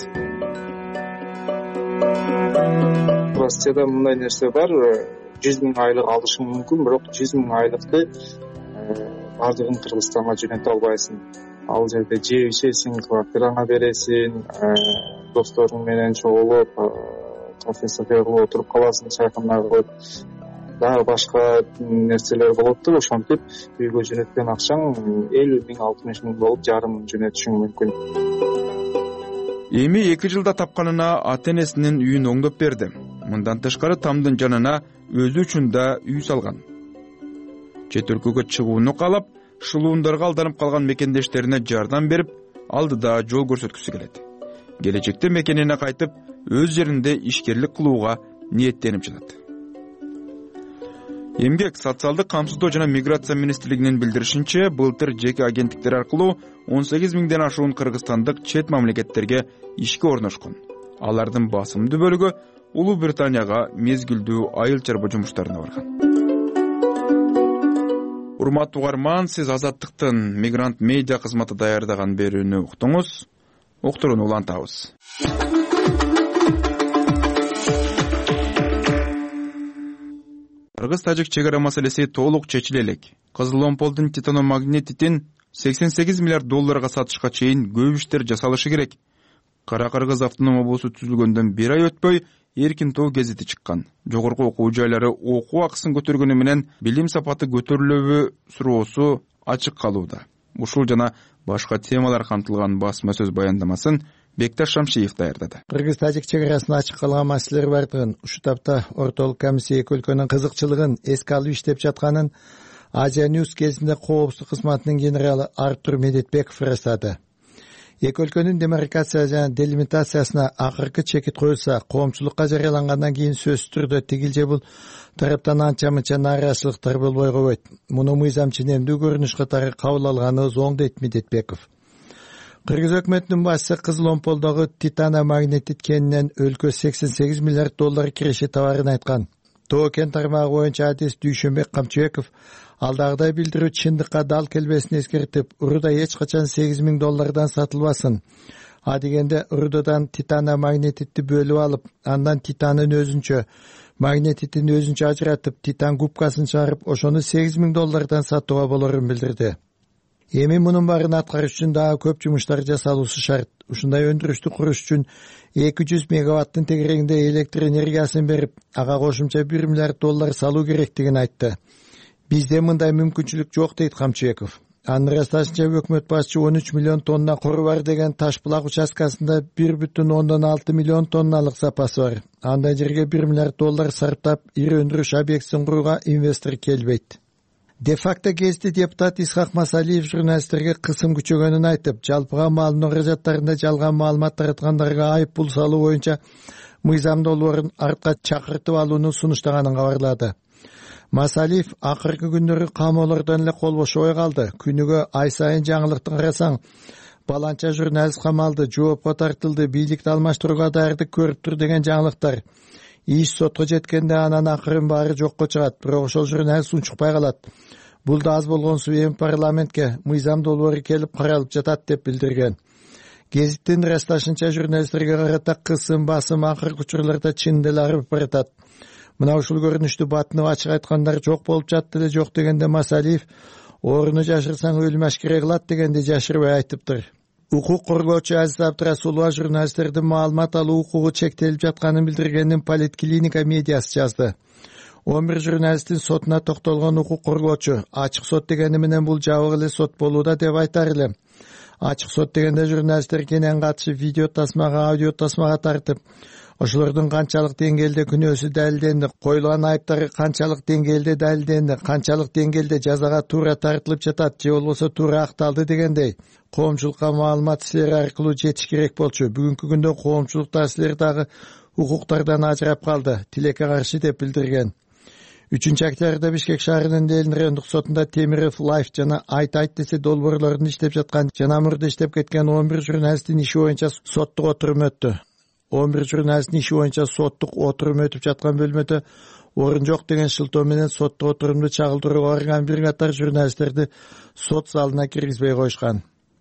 Россияда мындай нерсе бар, жүз миң айлык алышың мүмкүн, бирок жүз миң айлыкты бардыгын Кыргызстанга жөнөтө албайсың. Ал жерде жеп ичесиң, квартираңа бересиң, досторуң менен чогулуп, кафе-сафе кылып отуруп каласың, чайкана кылып, дагы башка нерселер болот да, ошентип үйгө жөнөткөн акчаң элүү миң, алтымыш миң болуп, жарым мың жөнөтүшүң мүмкүн. Эми эки жылда тапканына ата-энесинин үйүн оңдоп берди. Мындан тышкары тамдын жанына өзү үчүн да үй салган. Чет өлкөгө чыгууну каалап, шылуундарга алданып калган мекендештерине жардам берип, алдыда жол көрсөткүсү келет. Келечекте мекенине кайтып, өз жеринде ишкерлик кылууга ниеттенип жатат. Эмгек, социалдык камсыздоо жана миграция министрлигинин билдиришинче, былтыр жеке агенттиктер аркылуу он сегиз миңден ашуун кыргызстандык чет мамлекеттерге ишке орношкон. Алардын басымдуу бөлүгү Улуу Британияга мезгилдүү айыл чарба жумуштарына барган. Урматтуу угарман, сиз Азаттыктын мигрант медиа кызматы даярдаган берүүнү уктуңуз. Уктурууну улантабыз. Кыргыз-тажик чек ара маселеси толук чечиле элек. Кызыл омполдун титаномагнетитин сексен сегиз миллиард долларга сатышка чейин көп иштер жасалышы керек. Кара Кыргыз автоном облусу түзүлгөндөн бир ай өтпөй Эркин Тоо гезити чыккан. Жогорку окуу жайлары окуу акысын көтөргөнү менен билим сапаты көтөрүлөбү суроосу ачык калууда. Ушул жана башка темалар камтылган басма сөз баяндамасын Бекташ Шамшиев даярдады. Кыргыз-тажик чек арасында ачык калган маселелер бардыгын, ушу тапта ортолук комиссия эки өлкөнүн кызыкчылыгын эске алып иштеп жатканын Азия Ньюс кезинде коопсуздук кызматынын генералы Артур Медетбеков ырастады. Эки өлкөнүн демаркация жана делимитациясына акыркы чекит коюлса, коомчулукка жарыялангандан кийин сөзсүз түрдө тигил же бул тараптан анча мынча нааразычылыктар болбой койбойт. Муну мыйзам ченемдүү көрүнүш катары кабыл алганыбыз оң дейт Медетбеков. Кыргыз өкмөтүнүн башчысы Кызыл омполдогу титаномагнетит кенинен өлкө сексен сегиз миллиард доллар киреше табарын айткан. Тоо кен тармагы боюнча адис Дүйшөнбек Камчыбеков алдагыдай билдирүү чындыкка дал келбесин эскертип, уруда эч качан сегиз миң доллардан сатылбасын. А дегенде урудодан титаномагнетитти бөлүп алып, андан титанын өзүнчө, магнетитин өзүнчө ажыратып, титан губкасын чыгарып, ошону сегиз миң доллардан сатууга болорун билдирди. Эми мунун баарын аткарыш үчүн дагы көп жумуштар жасалуусу шарт. Ушундай өндүрүштү куруш үчүн эки жүз мегаваттын тегерегинде электр энергиясын берип, ага кошумча бир миллиард доллар салуу керектигин айтты. Бизде мындай мүмкүнчүлүк жок дейт Камчыбеков. Анын ырасташынча өкмөт башчы он үч миллион тонна кору бар деген таш булак участкасында бир бүтүн ондон алты миллион тонналык запасы бар. Андай жерге бир миллиард доллар сарптап, ири өндүрүш объектисин курууга инвестор келбейт. Де-факто гезити депутат Исхак Масалиев журналисттерге кысым күчөгөнүн айтып, жалпыга маалымдоо каражаттарында жалган маалымат тараткандарга айып пул салуу боюнча мыйзам долбоорун артка чакыртып алууну сунуштаганын кабарлады. Масалиев акыркы күндөрү камоолордон эле кол бошобой калды. Күнүгө ай сайын жаңылыкты карасаң, баланча журналист камалды, жоопко тартылды, бийликти алмаштырууга даярдык көрүп тур деген жаңылыктар. Иш сотко жеткенде анан акырын баары жокко чыгат, бирок ошол журналист унчукпай калат. Бул да аз болгонсу эми парламентке мыйзам долбоору келип каралып жатат деп билдирген. Гезиттин ырасташынча журналисттерге карата кысым, басым акыркы учурларда чын деле арып баратат. Мына ушул көрүнүштү батынып ачык айткандар жок болуп жатты эле, жок дегенде Масалиев орууну жашырсаң өлүм ашкере кылат дегенди жашырбай айтыптыр. Укук коргоочу Азиз Абдрасулова журналисттердин маалымат алуу укугу чектелип жатканын билдиргенин Политклиника медиасы жазды. он бир журналисттин сотуна токтолгон укук коргоочу ачык сот дегени менен бул жабык эле сот болууда деп айтар элем. Ачык сот дегенде журналисттер кенен катышып видео тасмага, аудио тасмага тартып, ошолордун канчалык деңгээлде күнөөсү далилденди, коюлган айыптары канчалык деңгээлде далилденди, канчалык деңгээлде жазага туура тартылып жатат же болбосо туура акталды дегендей коомчулукка маалымат силер аркылуу жетиш керек болчу. Бүгүнкү күндө коомчулукта силер дагы укуктардан ажырап калды, тилекке каршы деп билдирген. үчүнчү октябрда Бишкек шаарынын Элин райондук сотунда Темиров Лайф жана Айт Айт десе долбоорлорун иштеп жаткан жана мурда иштеп кеткен он бир журналисттин иши боюнча соттук отурум өттү. он бир журналисттин иши боюнча соттук отурум өтүп жаткан бөлмөдө орун жок деген шылтоо менен соттук отурумду чагылдырууга барган бир катар журналисттерди сот залына киргизбей коюшкан.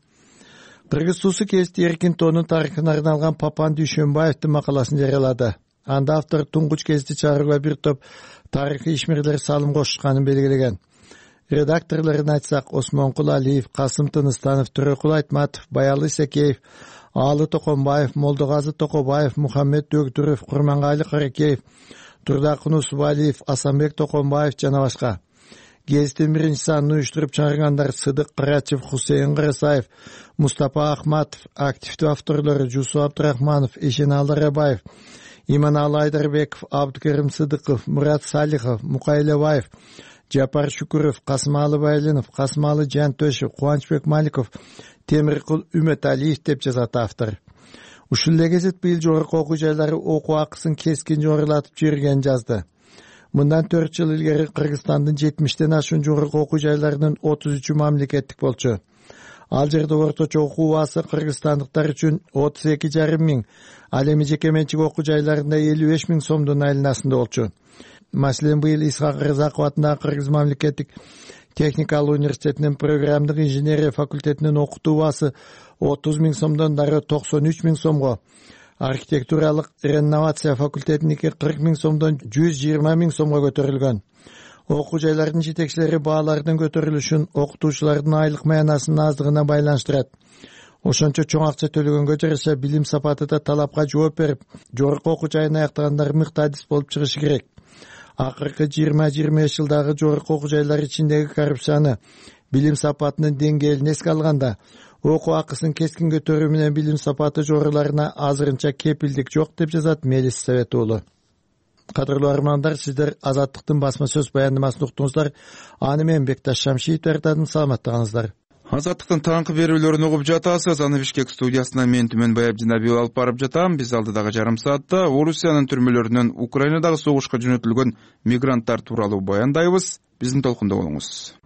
Кыргыз Сусу Кести эркин тоонун тарыхына арналган Папан Дүйшөнбаевдин макаласын жарыялады. Анда автор туңгуч Кести чыгарууга бир топ тарыхый ишмерлер салым кошушканын белгилеген. Редакторлорун айтсак, Осмонкул Алиев, Касым Тыныстанов, Төрөкул Айтматов, Баялы Секеев, Аалы Токонбаев, Молдогазы Токобаев, Мухаммед Дөгдүров, Курмангали Каракеев, Турдакын Усубалиев, Асанбек Токонбаев жана башка. Гезиттин биринчи санын уюштуруп чыгаргандар Сыдык Карачев, Хусейин Карасаев, Мустапа Ахматов, активдүү авторлору Жусу Абдрахманов, Эшеналы Рабаев, Иманалы Айдарбеков, Абдыкерим Сыдыков, Мурат Салихов, Мукай Леваев, Жапар Шукуров, Касымалы Байлинов, Касымалы Жантөшев, Кубанычбек Маликов, Темиркул Үмөталиев деп жазат автор. Ушул эле гезит быйыл жогорку окуу жайлары окуу акысын кескин жогорулатып жиберген жазды. Мындан төрт жыл илгери Кыргызстандын жетимиштен ашуун жогорку окуу жайларынын отуз үчү мамлекеттик болчу. Ал жерде орточо окуу убасы кыргызстандыктар үчүн отуз эки жарым миң, ал эми жеке менчик окуу жайларында элүү беш миң сомдун айланасында болчу. Маселен, быйыл Исхак Рызаков атындагы Кыргыз мамлекеттик техникалык университетинин программдык инженерия факультетинин окутуу убасы отуз миң сомдон дары токсон үч миң сомго, архитектуралык реновация факультетиники кырк миң сомдон жүз жыйырма миң сомго көтөрүлгөн. Окуу жайлардын жетекчилери баалардын көтөрүлүшүн окутуучулардын айлык маянасынын аздыгына байланыштырат. Ошончо чоң акча төлөгөнгө жараша билим сапаты да талапка жооп берип, жогорку окуу жайын аяктагандар мыкты адис болуп чыгышы керек. Акыркы жыйырма жыйырма беш жылдагы жогорку окуу жайлар ичиндеги коррупцияны, билим сапатынын деңгээлин эске алганда, окуу акысын кескин көтөрүү менен билим сапаты жогоруларына азырынча кепилдик жок деп жазат Мелис Совет уулу. Кадырлуу армандар, сиздер Азаттыктын басма сөз баяндамасын уктуңуздар. Аны мен Бекташ Шамшиев даярдадым. Саламаттыгыңыздар. Азаттыктын таңкы берүүлөрүн угуп жатасыз. Аны Бишкек студиясынан мен Түмөн Баябжинабиев алып барып жатам. Биз алдыдагы жарым саатта Орусиянын түрмөлөрүнөн Украинадагы согушка жөнөтүлгөн мигранттар тууралуу баяндайбыз. Биздин толкунда болуңуз.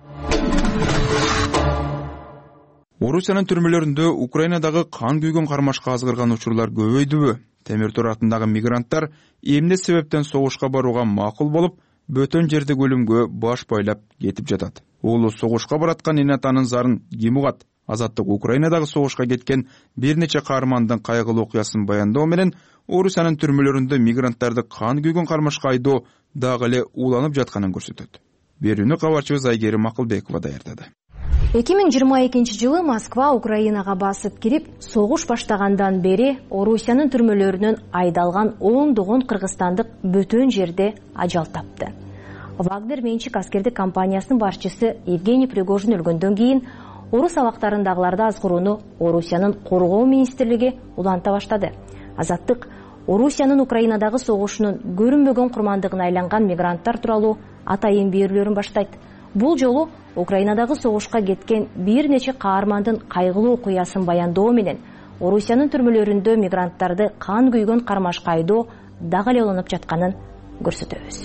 Орусиянын түрмөлөрүндө Украинадагы кан күйгөн кармашка азгырган учурлар көбөйдүбү? Темир тор атындагы мигранттар эмне себептен согушка барууга макул болуп, бөтөн жерде өлүмгө баш байлап кетип жатат? Уулу согушка бараткан эне атанын зарын ким угат? Азаттык Украинадагы согушка кеткен бир нече каармандын кайгылуу окуясын баяндоо менен Орусиянын түрмөлөрүндө мигранттарды кан күйгөн кармашка айдоо дагы эле уланып жатканын көрсөтөт. Берүүнү кабарчыбыз Айгерим Акылбекова даярдады. эки миң жыйырма экинчи жылы Москва Украинага басып кирип, согуш баштагандан бери Орусиянын түрмөлөрүнөн айдалган ондогон кыргызстандык бөтөн жерде ажал тапты. Вагнер менчик аскердик компаниясынын башчысы Евгений Пригожин өлгөндөн кийин орус абактарындагыларды азгырууну Орусиянын коргоо министрлиги уланта баштады. Азаттык Орусиянын Украинадагы согушунун көрүнбөгөн курмандыгына айланган мигранттар тууралуу атайын берүүлөрүн баштайт. Бул жолу Украинадагы согушка кеткен бир нече каармандын кайгылуу окуясын баяндоо менен Орусиянын түрмөлөрүндө мигранттарды кан күйгөн кармашка айдоо дагы эле уланып жатканын көрсөтөбүз.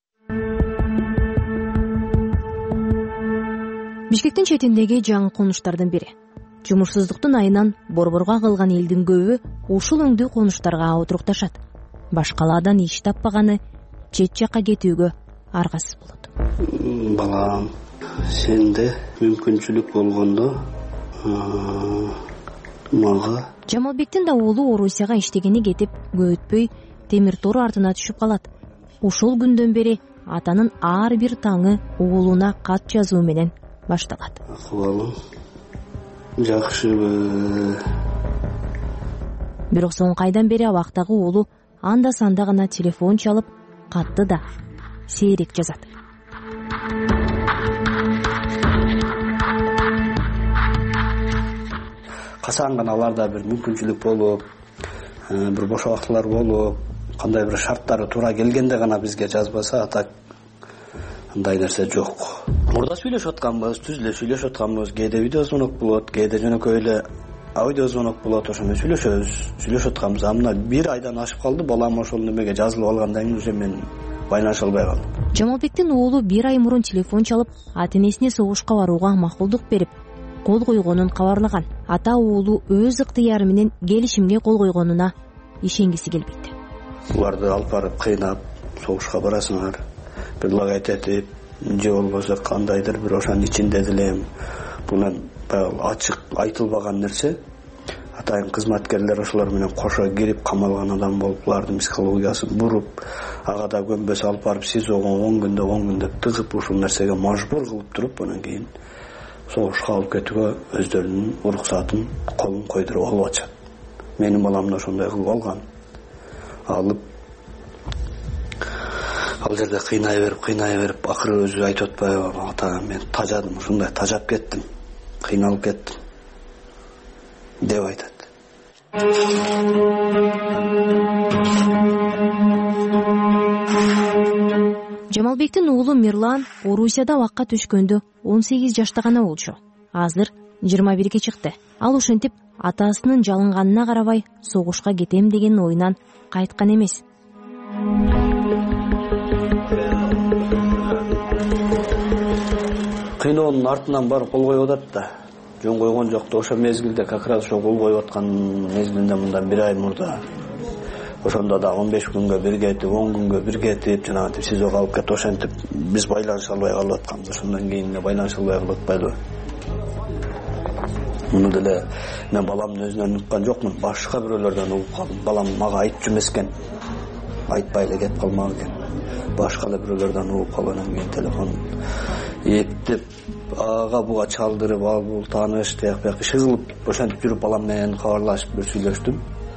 Бишкектин четиндеги жаңы конуштардын бири. Жумушсуздуктун айынан борборго калган элдин көбү ушул өңдүү конуштарга отурукташат. Башкалардан иш таппаганы чет жакка кетүүгө аргасыз болот. Балам, сенде мүмкүнчүлүк болгондо мага. Жамалбектин да уулу Орусияга иштегени кетип, көп өтпөй темир тор артына түшүп калат. Ушул күндөн бери атанын ар бир таңы уулуна кат жазуу менен башталат. Акыбалым жакшыбы. Бирок соңку айдан бери абактагы уулу анда санда гана телефон чалып, катты да сейрек жазат. Качан гана аларда бир мүмкүнчүлүк болуп, бир бош убактылар болуп, кандай бир шарттары туура келгенде гана бизге жазбаса, атак андай нерсе жок. Мурда сүйлөшүп атканбыз, түз эле сүйлөшүп атканбыз, кээде видео звонок болот, кээде жөнөкөй эле аудио звонок болот, ошону сүйлөшөбүз, сүйлөшүп атканбыз. Амына бир айдан ашып калды, балам ошол немеге жазылып алгандан кийин уже мен байланыша албай калдым. Жамалбектин уулу бир ай мурун телефон чалып, ата-энесине согушка барууга макулдук берип, кол койгонун кабарлаган. Ата уулу өз ыктыяры менен келишимге кол койгонуна ишенгиси келбейт. Буларды алып барып кыйнап, согушка барасыңар, предлагать этип, же болбосо кандайдыр бир ошонун ичинде деле бул ачык айтылбаган нерсе. Атайын кызматкерлер ошолор менен кошо кирип камалган адам болуп, булардын психологиясын буруп, ага да көнбөс алып барып СИЗОго он күндө он күндө тыгып, ушул нерсеге мажбур кылып туруп, анан кийин согушка алып кетүүгө өздөрүнүн уруксатын колун койдуруп алып атышат. Менин балам да ошондой кылып алган. Алып ал жерде кыйнай берип, кыйнай берип, акыры өзү айтып атпайбы, ата мен тажадым, ушундай тажап кеттим, кыйналып кеттим деп айтат. Жамалбектин уулу Мирлан Орусияда абакка түшкөндө он сегиз жашта гана болчу. Азыр жыйырма бирге чыкты. Ал ошентип атасынын жалынганына карабай согушка кетем деген оюнан кайткан эмес. Кыйноонун артынан барып кол коюп атат да. Жөн койгон жок да, ошо мезгилде как раз ошо кол коюп аткан мезгилинде мындан бир ай мурда ошондо да он беш күнгө бир кетип, он күнгө бир кетип, жанагынтип СИЗОго алып кетип, ошентип биз байланыша албай калып атканбыз. Ошондон кийин эле байланыша албай калып атпайлыбы. Муну деле мен баламдын өзүнөн уккан жокмун, башка бирөөлөрдөн угуп калдым. Балам мага айтып жүрмөс экен, айтпай эле кетип калмак экен. Башка эле бирөөлөрдөн угуп калгандан кийин телефон эптеп ага буга чалдырып, ал бул тааныш тияк бияк иши кылып, ошентип жүрүп балам менен кабарлашып бир сүйлөштүм.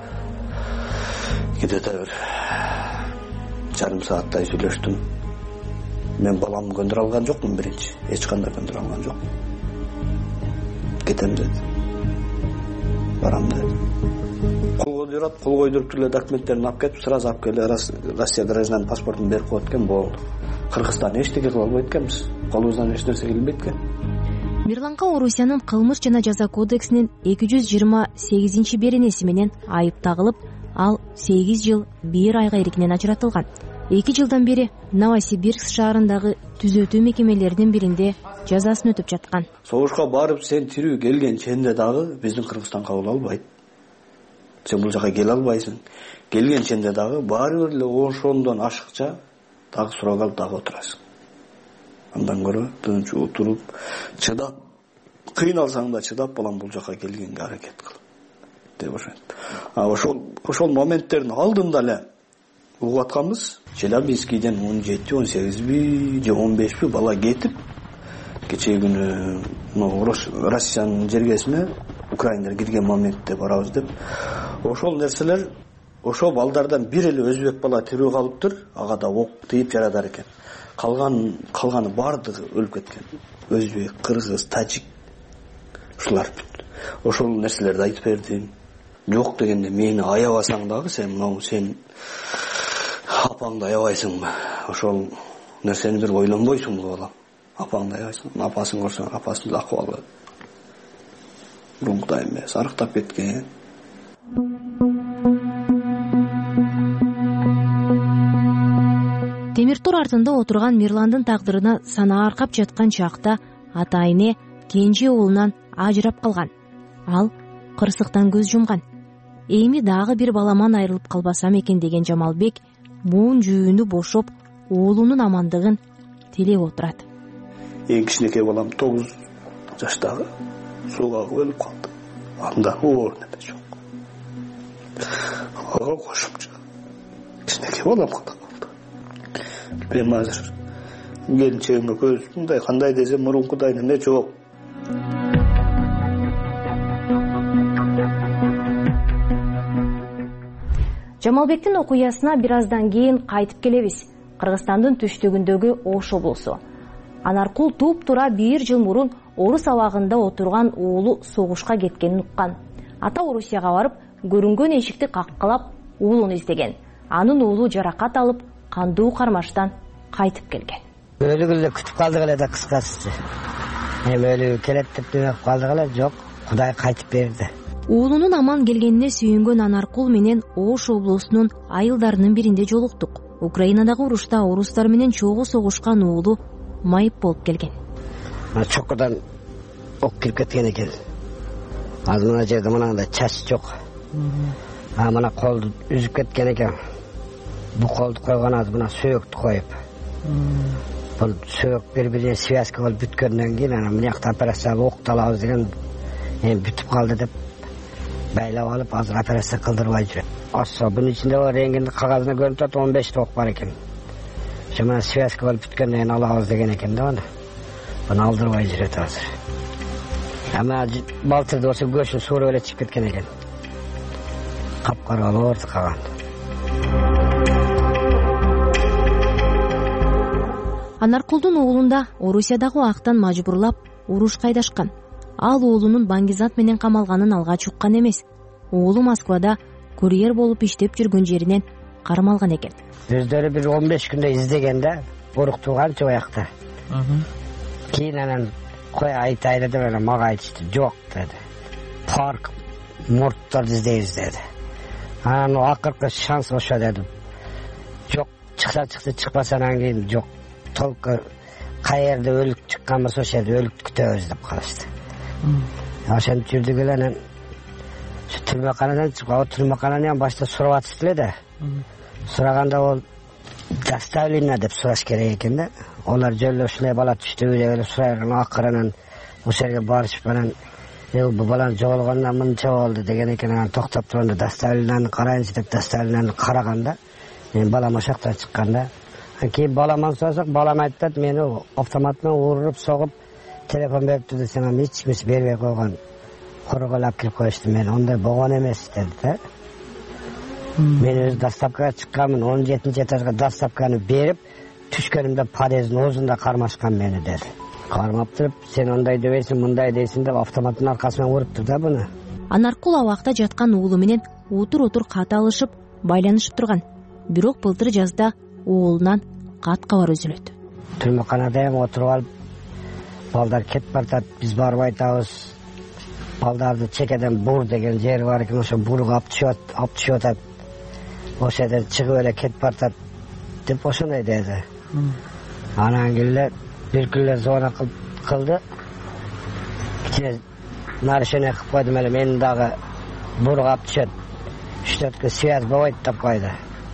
Где-то бир жарым сааттай сүйлөштүм. Мен баламды көндүрө алган жокмун биринчи, эч кандай көндүрө алган жокмун. Кетем деди. Барам деди. Кол койдурат, кол койдуруп эле документтерин алып кетип, сразу алып келе Россия гражданин паспортун берип коет экен, болду. Кыргызстан эчтеке кыла албайт экенбиз. Колубуздан эч нерсе келбейт экен. Мирланга Орусиянын кылмыш жана жаза кодексинин эки жүз жыйырма сегизинчи беренеси менен айып тагылып, ал сегиз жыл бир айга эркинен ажыратылган. эки жылдан бери Новосибирск шаарындагы түзөтүү мекемелеринин биринде жазасын өтүп жаткан. Согушка барып сен тирүү келген ченде дагы биздин Кыргызстан кабыл албайт. Сен бул жака келе албайсың. Келген ченде дагы баары бир эле ошондон ашыкча дагы сурак алып дагы отурасың. Андан көрө тынч отуруп, чыдап, кыйналсаң да чыдап, балам бул жака келгенге аракет кыл деп ошентип. А ошол ошол моменттердин алдында эле угуп атканбыз. Челябинскийден он жети он сегизби же он бешпи бала кетип, кечээ күнү Россиянын жергесине украиндер кирген моментте барабыз деп. Ошол нерселер, ошол балдардан бир эле өзбек бала тирүү калыптыр, ага да ок тийип жарадар экен. Калган калганы бардыгы өлүп кеткен. Өзбек, кыргыз, тажик ушулар. Ошол нерселерди айтып бердим. Жок дегенде мени аябасаң дагы сен мынау сен апаңды аябайсыңбы? Ошол нерсени бир ойлонбойсуңбу балам? Апаңды аябайсың, апасын көрсөң, апасынын акыбалы буруңкудай эмес, арыктап кеткен. Моктор артында отурган Мирландын тагдырына санаа аркап жаткан чакта атайыне кенже уулунан ажырап калган. Ал кырсыктан көз жумган. Эми дагы бир баламан айрылып калбасам экен деген Жамалбек буун жүүнү бошоп, уулунун амандыгын тилеп отурат. Эң кичинекей балам тогуз жаштагы сууга өлүп калды. Анда орун да жок. Ага кошумча. Кичинекей балам калды. Мен азыр келинчегимге көз мындай кандай десем мурункудай эмне жок. Жамалбектин окуясына бир аздан кийин кайтып келебиз. Кыргызстандын түштүгүндөгү Ош облусу. Анаркул туп-тура бир жыл мурун Орус абагында отурган уулу согушка кеткенин уккан. Ата Орусияга барып, көрүнгөн эшикти каккалап, уулун издеген. Анын уулу жаракат алып, кандуу кармаштан кайтып келген. Өлүгүлө күтүп калдык эле да кыскасы. Эми өлүгү келет деп демеп калдык эле, жок, Кудай кайтып берди. Уулунун аман келгенине сүйүнгөн Анаркул менен Ош облусунун айылдарынын биринде жолуктук. Украинадагы урушта орустар менен чогуу согушкан уулу майып болуп келген. Чокудан ок кирип кеткен экен. Азыр мына жерде мынандай чач жок. А мына колду үзүп кеткен экен. Бу колду койгон азыр мына сөөктү коюп. Бул сөөк бири-бирине связка болуп бүткөндөн кийин анан мынакта операция окталабыз деген эми бүтүп калды деп байлап алып азыр операция кылдырбай жүрөт. Аса бунун ичинде рентген кагазына көрүнүп турат он беш ток бар экен. Шамана связка болуп бүткөндөн кийин алабыз деген экен да аны. Буну алдырбай жүрөт азыр. Ама балтырды болсо көшүн сууруп эле чыгып кеткен экен. Капкара болуп калган. Анаркулдун уулунда Орусиядагы актан мажбурлап уруш кайдашкан. Ал уулунун Баңгизат менен камалганын алгач уккан эмес. Уулу Москвада курьер болуп иштеп жүргөн жеринен кармалган экен. Өздөрү бир он беш күндө издегенде уруктуган жоякта. Кийин анан кой айтайлы деп эле мага айтышты. Жок деди. Парк мурттарды издейбиз деди. Анан акыркы шанс ошо деди. Жок, чыкса чыкты, чыкпаса анан кийин жок. Толку каерде өлүк чыккан болсо ошо жерде өлүктү күтөбүз деп калышты. Ошентип жүрдүк эле анан түрмөканадан чыгып, түрмөкананы ham башта сурап атышты эле да. Сураганда ол доставлена деп сураш керек экен да. Олар жолдо ушундай бала түштүбү деп эле сураган акырынан ошол жерге барышып анан бул баланын жоголгонуна мынча болду деген экен. Анан токтоп турганда доставленаны карайынчы деп доставленаны караганда мен балам ошоктон чыкканда кийин баламан сурасак балам айтат мени автомат менен уруп согуп телефон бериптир десем аны эч кимиси бербей койгон. Корголуп алып кирип коюшту. Мен ондай болгон эмес деди да. Мен өз доставкага чыкканмын, он жетинчи этажга доставканы берип түшкөнүмдө подъездин озунда кармашкан мени деди. Кармап туруп сен ондай дебейсиң, мындай дейсиң деп автоматтын аркасынан уруптур да буну. Анаркул абакта жаткан уулу менен утур-утур кат алышып, байланышып турган. Бирок былтыр жазда уулунан кат кабар үзүлөт. Түрмөканада эми отуруп алып балдар кетип бартат, биз барып айтабыз. Балдарды чекеден бур деген жери бар экен, ошо бурга алып түшүп алып түшүп атат. Ошо жерден чыгып эле кетип бартат деп ошондой деди. Анан кийин бир күнлөр звонок кылды. Кичине нарушение кылып койдум эле, мени дагы бурга алып түшөт. үч төрт күн связь болбойт деп койду.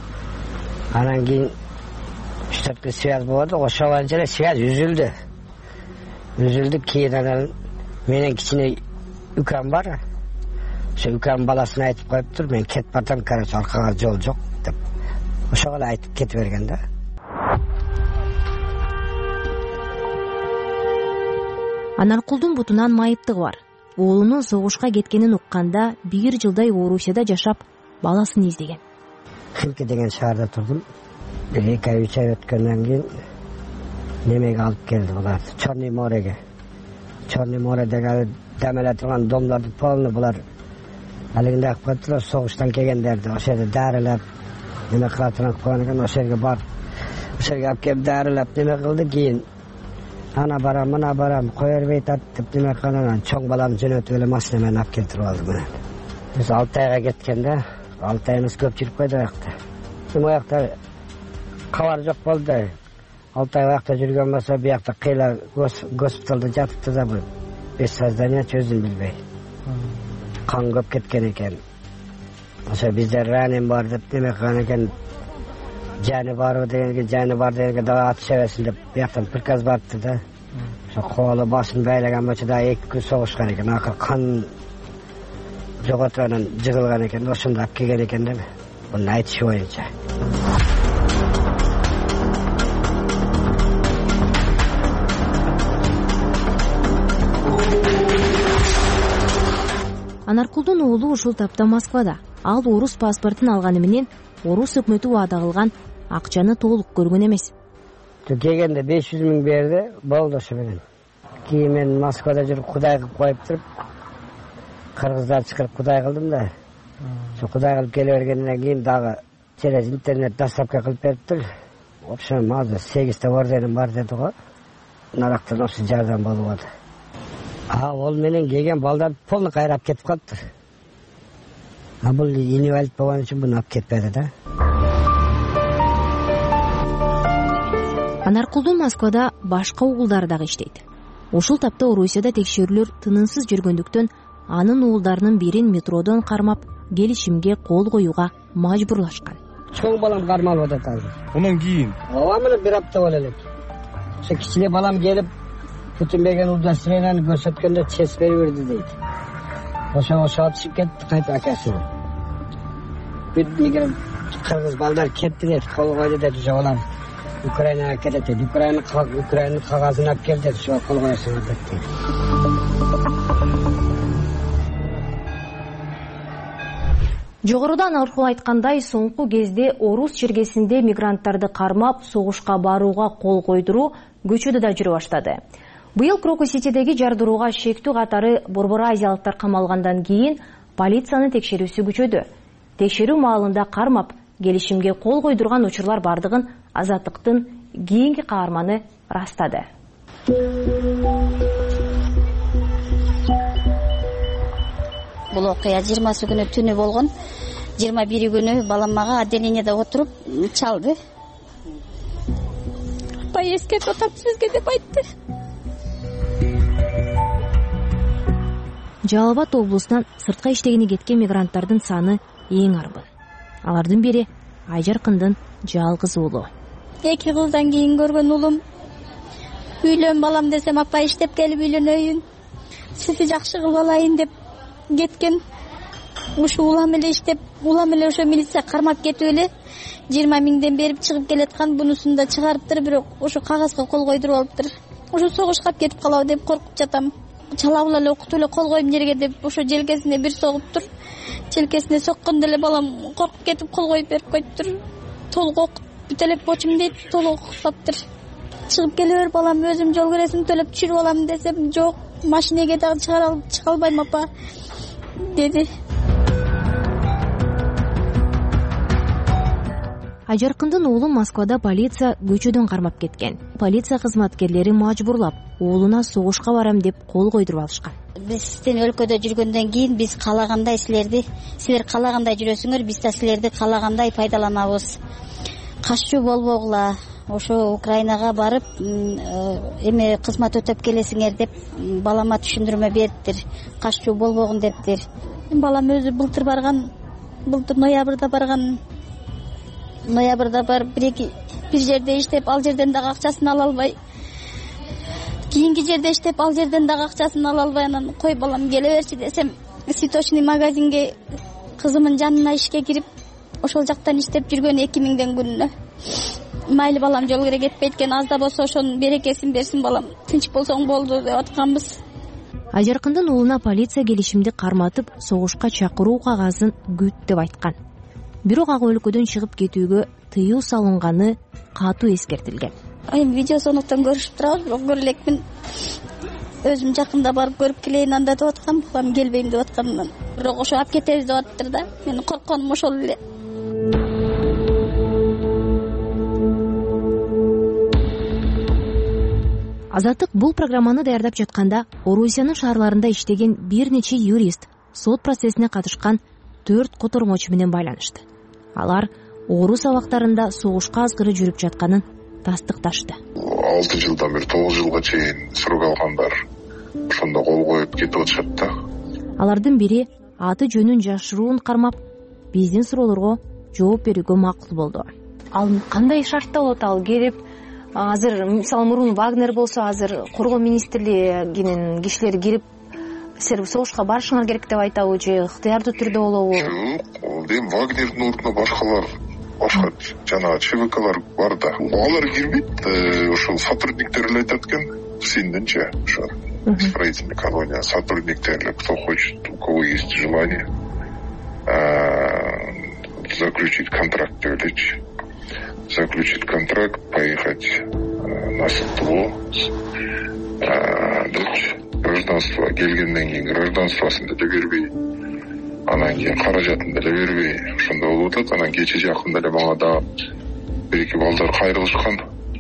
Анан кийин үч төрт күн связь болду, ошо боюнча эле связь үзүлдү. Үзүлдү, кийин анан менен кичине үкем бар. Ошо үкем баласына айтып коюптур, мен кетип бартам, короче, аркага жол жок деп. Ошого эле айтып кетип берген да. Анаркулдун бутунан майыптыгы бар. Уулунун согушка кеткенин укканда бир жылдай Орусияда жашап, баласын издеген. Химки деген шаарда турдум. Бир эки ай, үч ай өткөндөн кийин немеге алып келди булар. Чорный мореге. Чорный моредеги демеле турган домдорду полный булар алигинде алып коюптур, согуштан келгендерди. Ошол жерде дарылап, неме кыла турган койгон экен, ошол жерге барып, ошол жерге алып келип дарылап неме кылды. Кийин ана барам, мына барам, кое бербей тат деп неме кылган. Чоң балам жөнөтүп эле машина менен алып келтирип алды менен. Биз алты айга кеткенде, алты ай эмес көп жүрүп койду аякта. Эми аякта кабар жок болду. алты ай аякта жүргөн болсо биякта кыйла госпиталда жатыпты да, бул бессознание, өзүн билбей кан көп кеткен экен. Ошо биздер ранен бар деп неме кылган экен, жаны барбы дегенге, жаны бар дегенге дагы ат шебесин деп бияктан приказ барыпты да. Ошо колу башын байлаган болчу да эки күн согушкан экен, акыры кан жоготуп анан жыгылган экен, ошондо алып келген экен да, мунун айтышы боюнча. Анаркулдун уулу ушул тапта Москвада. Ал орус паспортун алганы менен орус өкмөтү убада кылган акчаны толук көргөн эмес. Келгенде беш жүз миң берди, болду ошо менен. Кийин мен Москвада жүрүп кудай кылып коюп туруп, кыргыздар чакырып кудай кылдым да. Ошо кудай кылып келе бергенден кийин дагы через интернет доставка кылып бериптир. В общем, азыр сегизте орденим бар деди го. Нарактан ошо жардам болуп атат. А ол менен келген балдар полный кайрап кетип калыптыр. А бул инвалид болгон үчүн буну алып кетпеди да. Анаркулдун Москвада башка уулдары дагы иштейт. Ушул тапта Орусияда текшерүүлөр тынымсыз жүргөндүктөн анын уулдарынын бирин метродон кармап, келишимге кол коюуга мажбурлашкан. Чоң балам кармалып атат азыр. Анан кийин ооба мына бир апта боло элек. Ошо кичине балам келип Путинбеген удостоверениени көрсөткөндө чес берип берди дейт. Ошо ошо атышып кетти кайта акасы. Бир мигрант кыргыз балдар кетти дейт, кол койду дейт, ошо балам Украинага кетет дейт. Украина Украинанын кагазын алып кел дейт, ошо кол коесуңар дейт. Жогоруда Анаркул айткандай, соңку кезде орус чиркесинде мигранттарды кармап, согушка барууга кол койдуруу көчөдө да жүрө баштады. Быйыл Крокус-Ситидеги жардырууга шектүү катары борбор азиялыктар камалгандан кийин полициянын текшерүүсү күчөдү. Текшерүү маалында кармап, келишимге кол койдурган учурлар бардыгын Азаттыктын кийинки каарманы ырастады. Бул окуя жыйырмасы күнү түнү болгон. жыйырма бири күнү балам мага отделениеде отуруп чалды. Поездке отап сизге деп айтты. Жалал Абад облусунан сыртка иштегени кеткен мигранттардын саны эң арбын. Алардын бири Айжаркындын жалгыз уулу. Эки кыздан кийин көргөн уулум. Үйлөн балам десем, апа иштеп келип үйлөнөйүн. Сизди жакшы кылып алайын деп кеткен. Ушу улам эле иштеп, улам эле ошо милиция кармап кетип эле жыйырма миңден берип чыгып келаткан, бунусун да чыгарыптыр, бирок ошо кагазга кол койдуруп алыптыр. Ошо согушка кетип калабы деп коркуп жатам. Чалабыл эле окутуп эле кол коюм жерге деп ошо желкесине бир согуптур. Желкесине соккондо эле балам коркуп кетип кол коюп берип коюптур. Толук окуп бүт элек бочум дейт, толук окутаптыр. Чыгып келе бер балам, өзүм жол кересин төлөп түшүрүп алам десем, жок, машинеге дагы чыгара чыга албайм апа деди. Айжаркындын уулу Москвада полиция көчөдөн кармап кеткен. Полиция кызматкерлери мажбурлап, уулуна согушка барам деп кол койдуруп алышкан. Биздин өлкөдө жүргөндөн кийин биз каалагандай силерди, силер каалагандай жүрөсүңөр, биз да силерди каалагандай пайдаланабыз. Каччу болбогула, ошо Украинага барып, эме кызмат өтөп келесиңер деп балама түшүндүрмө бериптир. Каччу болбогун дептир. Балам өзү былтыр барган, былтыр ноябрда барган. Ноябрда барып бир бир жерде иштеп, ал жерден дагы акчасын ала албай. Кийинки жерде иштеп, ал жерден дагы акчасын ала албай, анан кой балам келе берчи десем, цветочный магазинге кызымын жанына ишке кирип, ошол жактан иштеп жүргөн эки миңден күнүнө. Майли балам жол кере кетпейт экен, аз да болсо ошонун берекесин берсин балам, тынч болсоң болду деп атканбыз. Айжаркындын уулуна полиция келишимди карматып, согушка чакыруу кагазын күт деп айткан. Бирок ага өлкөдөн чыгып кетүүгө тыюу салынганы катуу эскертилген. Эми видеозвоноктон көрүшүп турабыз, бирок көрө элекмин. Өзүм жакында барып көрүп келейин анда деп аткам, балам келбейм деп аткандан. Бирок ошо алып кетебиз деп аттыр да. Менин коркконум ошол эле. Азаттык бул программаны даярдап жатканда Орусиянын шаарларында иштеген бир нече юрист сот процессине катышкан төрт котормочу менен байланышты. Алар орус абактарында согушка азгыры жүрүп жатканын тастыкташты. алты жылдан бери тогуз жылга чейин срок алгандар ошондо кол коюп кетип атышат да. Алардын бири аты жөнүн жашыруун кармап, биздин суроолорго жооп берүүгө макул болду. Ал кандай шартта болот? Ал келип, азыр мисалы мурун Вагнер болсо, азыр коргоо министрлигинин кишилери кирип, силер согушка барышыңар керек деп айтабы же ыктыярдуу түрдө болобу? Жок, эми Вагнердин ордуна башкалар, башка жанагы ЧВКлар бар да. Алар кирбейт, ошол сотрудниктер эле айтат экен, синдинче, ошо строительный колония сотрудниктер, кто хочет, у кого есть желание заключить контракт, делить, заключить контракт, поехать на СТО, гражданство келгенден кийин гражданствосын деле бербей, анан кийин каражатын деле бербей, ошондо болуп атат. Анан кече жакында эле мага да бир эки балдар кайрылышкан.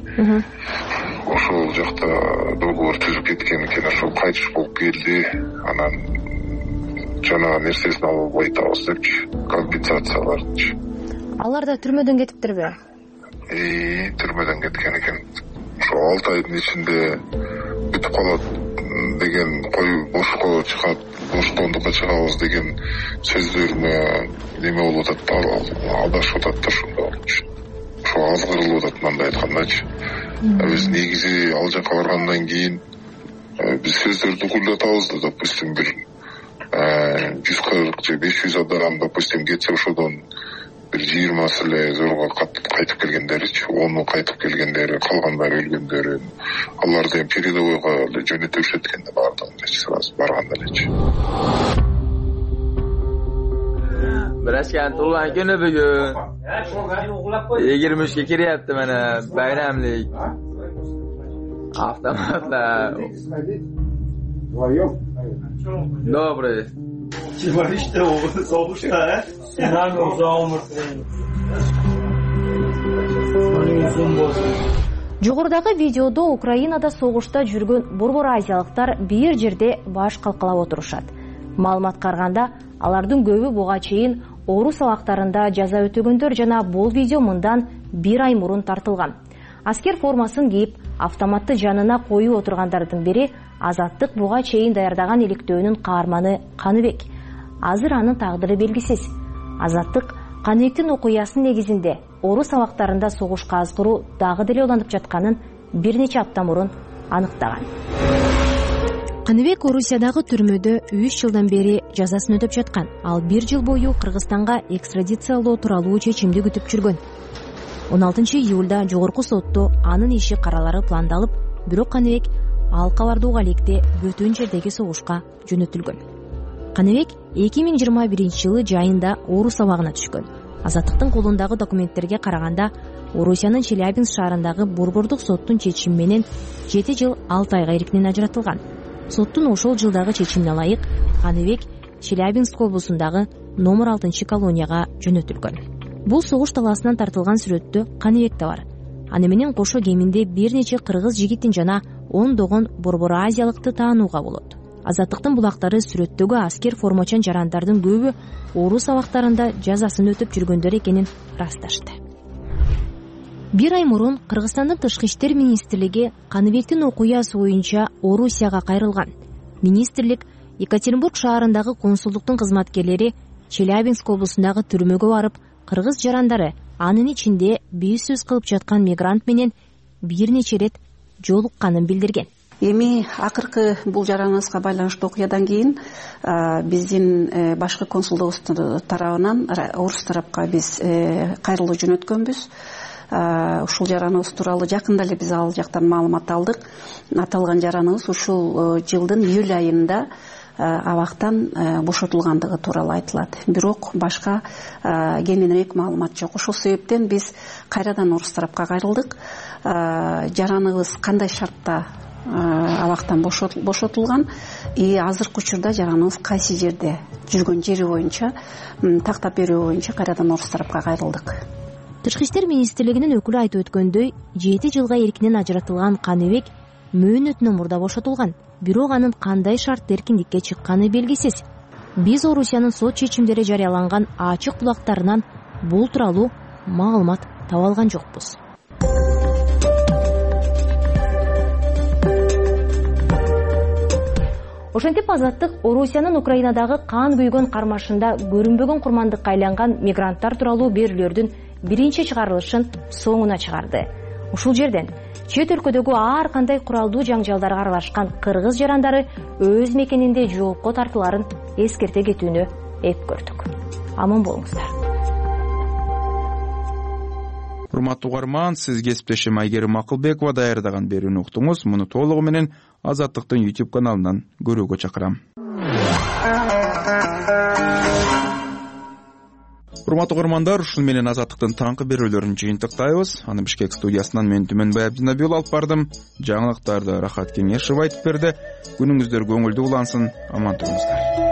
Ошол жакта договор түзүп кеткен экен, ошол кайтыш болуп келди. Анан жанагы нерсесин алып айтабыз депчи, компенсацияларды. Алар да түрмөдөн кетиптерби? Э, түрмөдөн кеткен экен. Ошо алты айдын ичинде бүтүп калат деген, кой бошко чыгат, боштондукка чыгабыз деген сөздөрүнө неме болуп атат да, адашып атат да ошондо. Ошо аз кырылып атат мындай айткандачы. Биз негизи ал жака баргандан кийин биз сөздөрдү угулдатабыз да, допустим, бир жүз кырк же беш жүз адам, допустим, кетсе ошодон бир жыйырмасы эле зорго кайтып келгендеричи, ону кайтып келгендери, калгандары өлгөндөрү, аларды эми передовойго эле жөнөтө беришет экен да, баардыгын сразу барганда элечи. Birashgan tug'ilgan kuni bugun. yigirma uchga kiryapti mana bayramlik. Avtomatlar. Добрый. Чевариште соғушта, сенан узаумыр. Жогорудагы видеодо Украинада согушта жүргөн борбор азиялыктар бир жерде баш калкалап отурушат. Маалымат карганда, алардын көбү буга чейин орус абактарында жаза өтөгөндөр жана бул видео мындан бир ай мурун тартылган. Аскер формасын кийип, автоматты жанына коюп отургандардын бири Азаттык буга чейин даярдаган иликтөөнүн каарманы Каныбек. Азыр анын тагдыры белгисиз. Азаттык Каныбектин окуясынын негизинде орус абактарында согушка азгыруу дагы деле уланып жатканын бир нече апта мурун аныктаган. Каныбек Орусиядагы түрмөдө үч жылдан бери жазасын өтөп жаткан. Ал бир жыл бою Кыргызстанга экстрадициялоо тууралуу чечимди күтүп жүргөн. он алтынчы июлда жогорку сотто анын иши каралары пландалып, бирок Каныбек ал кабардууга электе бөтөн жердеги согушка жөнөтүлгөн. Каныбек эки миң жыйырма биринчи жылы жайында орус абагына түшкөн. Азаттыктын колундагы документтерге караганда, Орусиянын Челябинск шаарындагы борбордук соттун чечими менен жети жыл алты айга эркинен ажыратылган. Соттун ошол жылдагы чечимине ылайык Каныбек Челябинск облусундагы номер алтынчы колонияга жөнөтүлгөн. Бул согуш талаасынан тартылган сүрөттө Каныбек да бар. Аны менен кошо кеминде бир нече кыргыз жигитин жана ондогон борбор азиялыкты таанууга болот. Азаттыктын булактары сүрөттөгү аскер формачан жарандардын көбү орус абактарында жазасын өтөп жүргөндөр экенин ырасташты. Бир ай мурун Кыргызстандын тышкы иштер министрлиги Каныбектин окуясы боюнча Орусияга кайрылган. Министрлик Екатеринбург шаарындагы консулдуктун кызматкерлери Челябинск облусундагы түрмөгө барып, кыргыз жарандары анын ичинде бейсөз кылып жаткан мигрант менен бир нече рет жолукканын билдирген. Эми акыркы бул жараныбызга байланыштуу окуядан кийин биздин башкы консулдугубуздун тарабынан орус тарапка биз кайрылуу жөнөткөнбүз. Ушул жараныбыз тууралуу жакында эле биз ал жактан маалымат алдык. Аталган жараныбыз ушул жылдын июль айында абактан бошотулгандыгы тууралуу айтылат. Бирок башка кеңирээк маалымат жок. Ошол себептен биз кайрадан орус тарапка кайрылдык. Жараныбыз кандай шартта абактан бошотулган и азыркы учурда жараныбыз кайсы жерде жүргөн жери боюнча тактап берүү боюнча кайрадан орус тарапка кайрылдык. Тышкы иштер министрлигинин өкүлү айтып өткөндөй, жети жылга эркинен ажыратылган Каныбек мөөнөтүнөн мурда бошотулган. Бирок анын кандай шарт эркиндикке чыкканы белгисиз. Биз Орусиянын сот чечимдери жарыяланган ачык булактарынан бул тууралуу маалымат таба алган жокпуз. ошентип азаттык Орусиянын Украинадагы кан күйгөн кармашында көрүнбөгөн курмандыкка айланган мигранттар тууралуу берүүлөрдүн биринчи чыгарылышын соңуна чыгарды. Ушул жерден чет өлкөдөгү ар кандай куралдуу жаңжалдарга аралашкан кыргыз жарандары өз мекенинде жоопко тартыларын эскерте кетүүнү эп көрдүк. Аман болуңуздар. Урматтуу угарман, сиз кесиптешим Айгерим Акылбекова даярдаган берүүнү уктуңуз. Муну толугу менен Азаттыктын YouTube каналынан көрүүгө чакырам. Урматтуу угармандар, ушул менен Азаттыктын таңкы берүүлөрүн жыйынтыктайбыз. Аны Бишкек студиясынан мен Түмөнбай Абдинабиул алып бардым. Жаңылыктарды Рахат Кеңешев айтып берди. Күнүңүздөр көңүлдүү улансын, аман туруңуздар.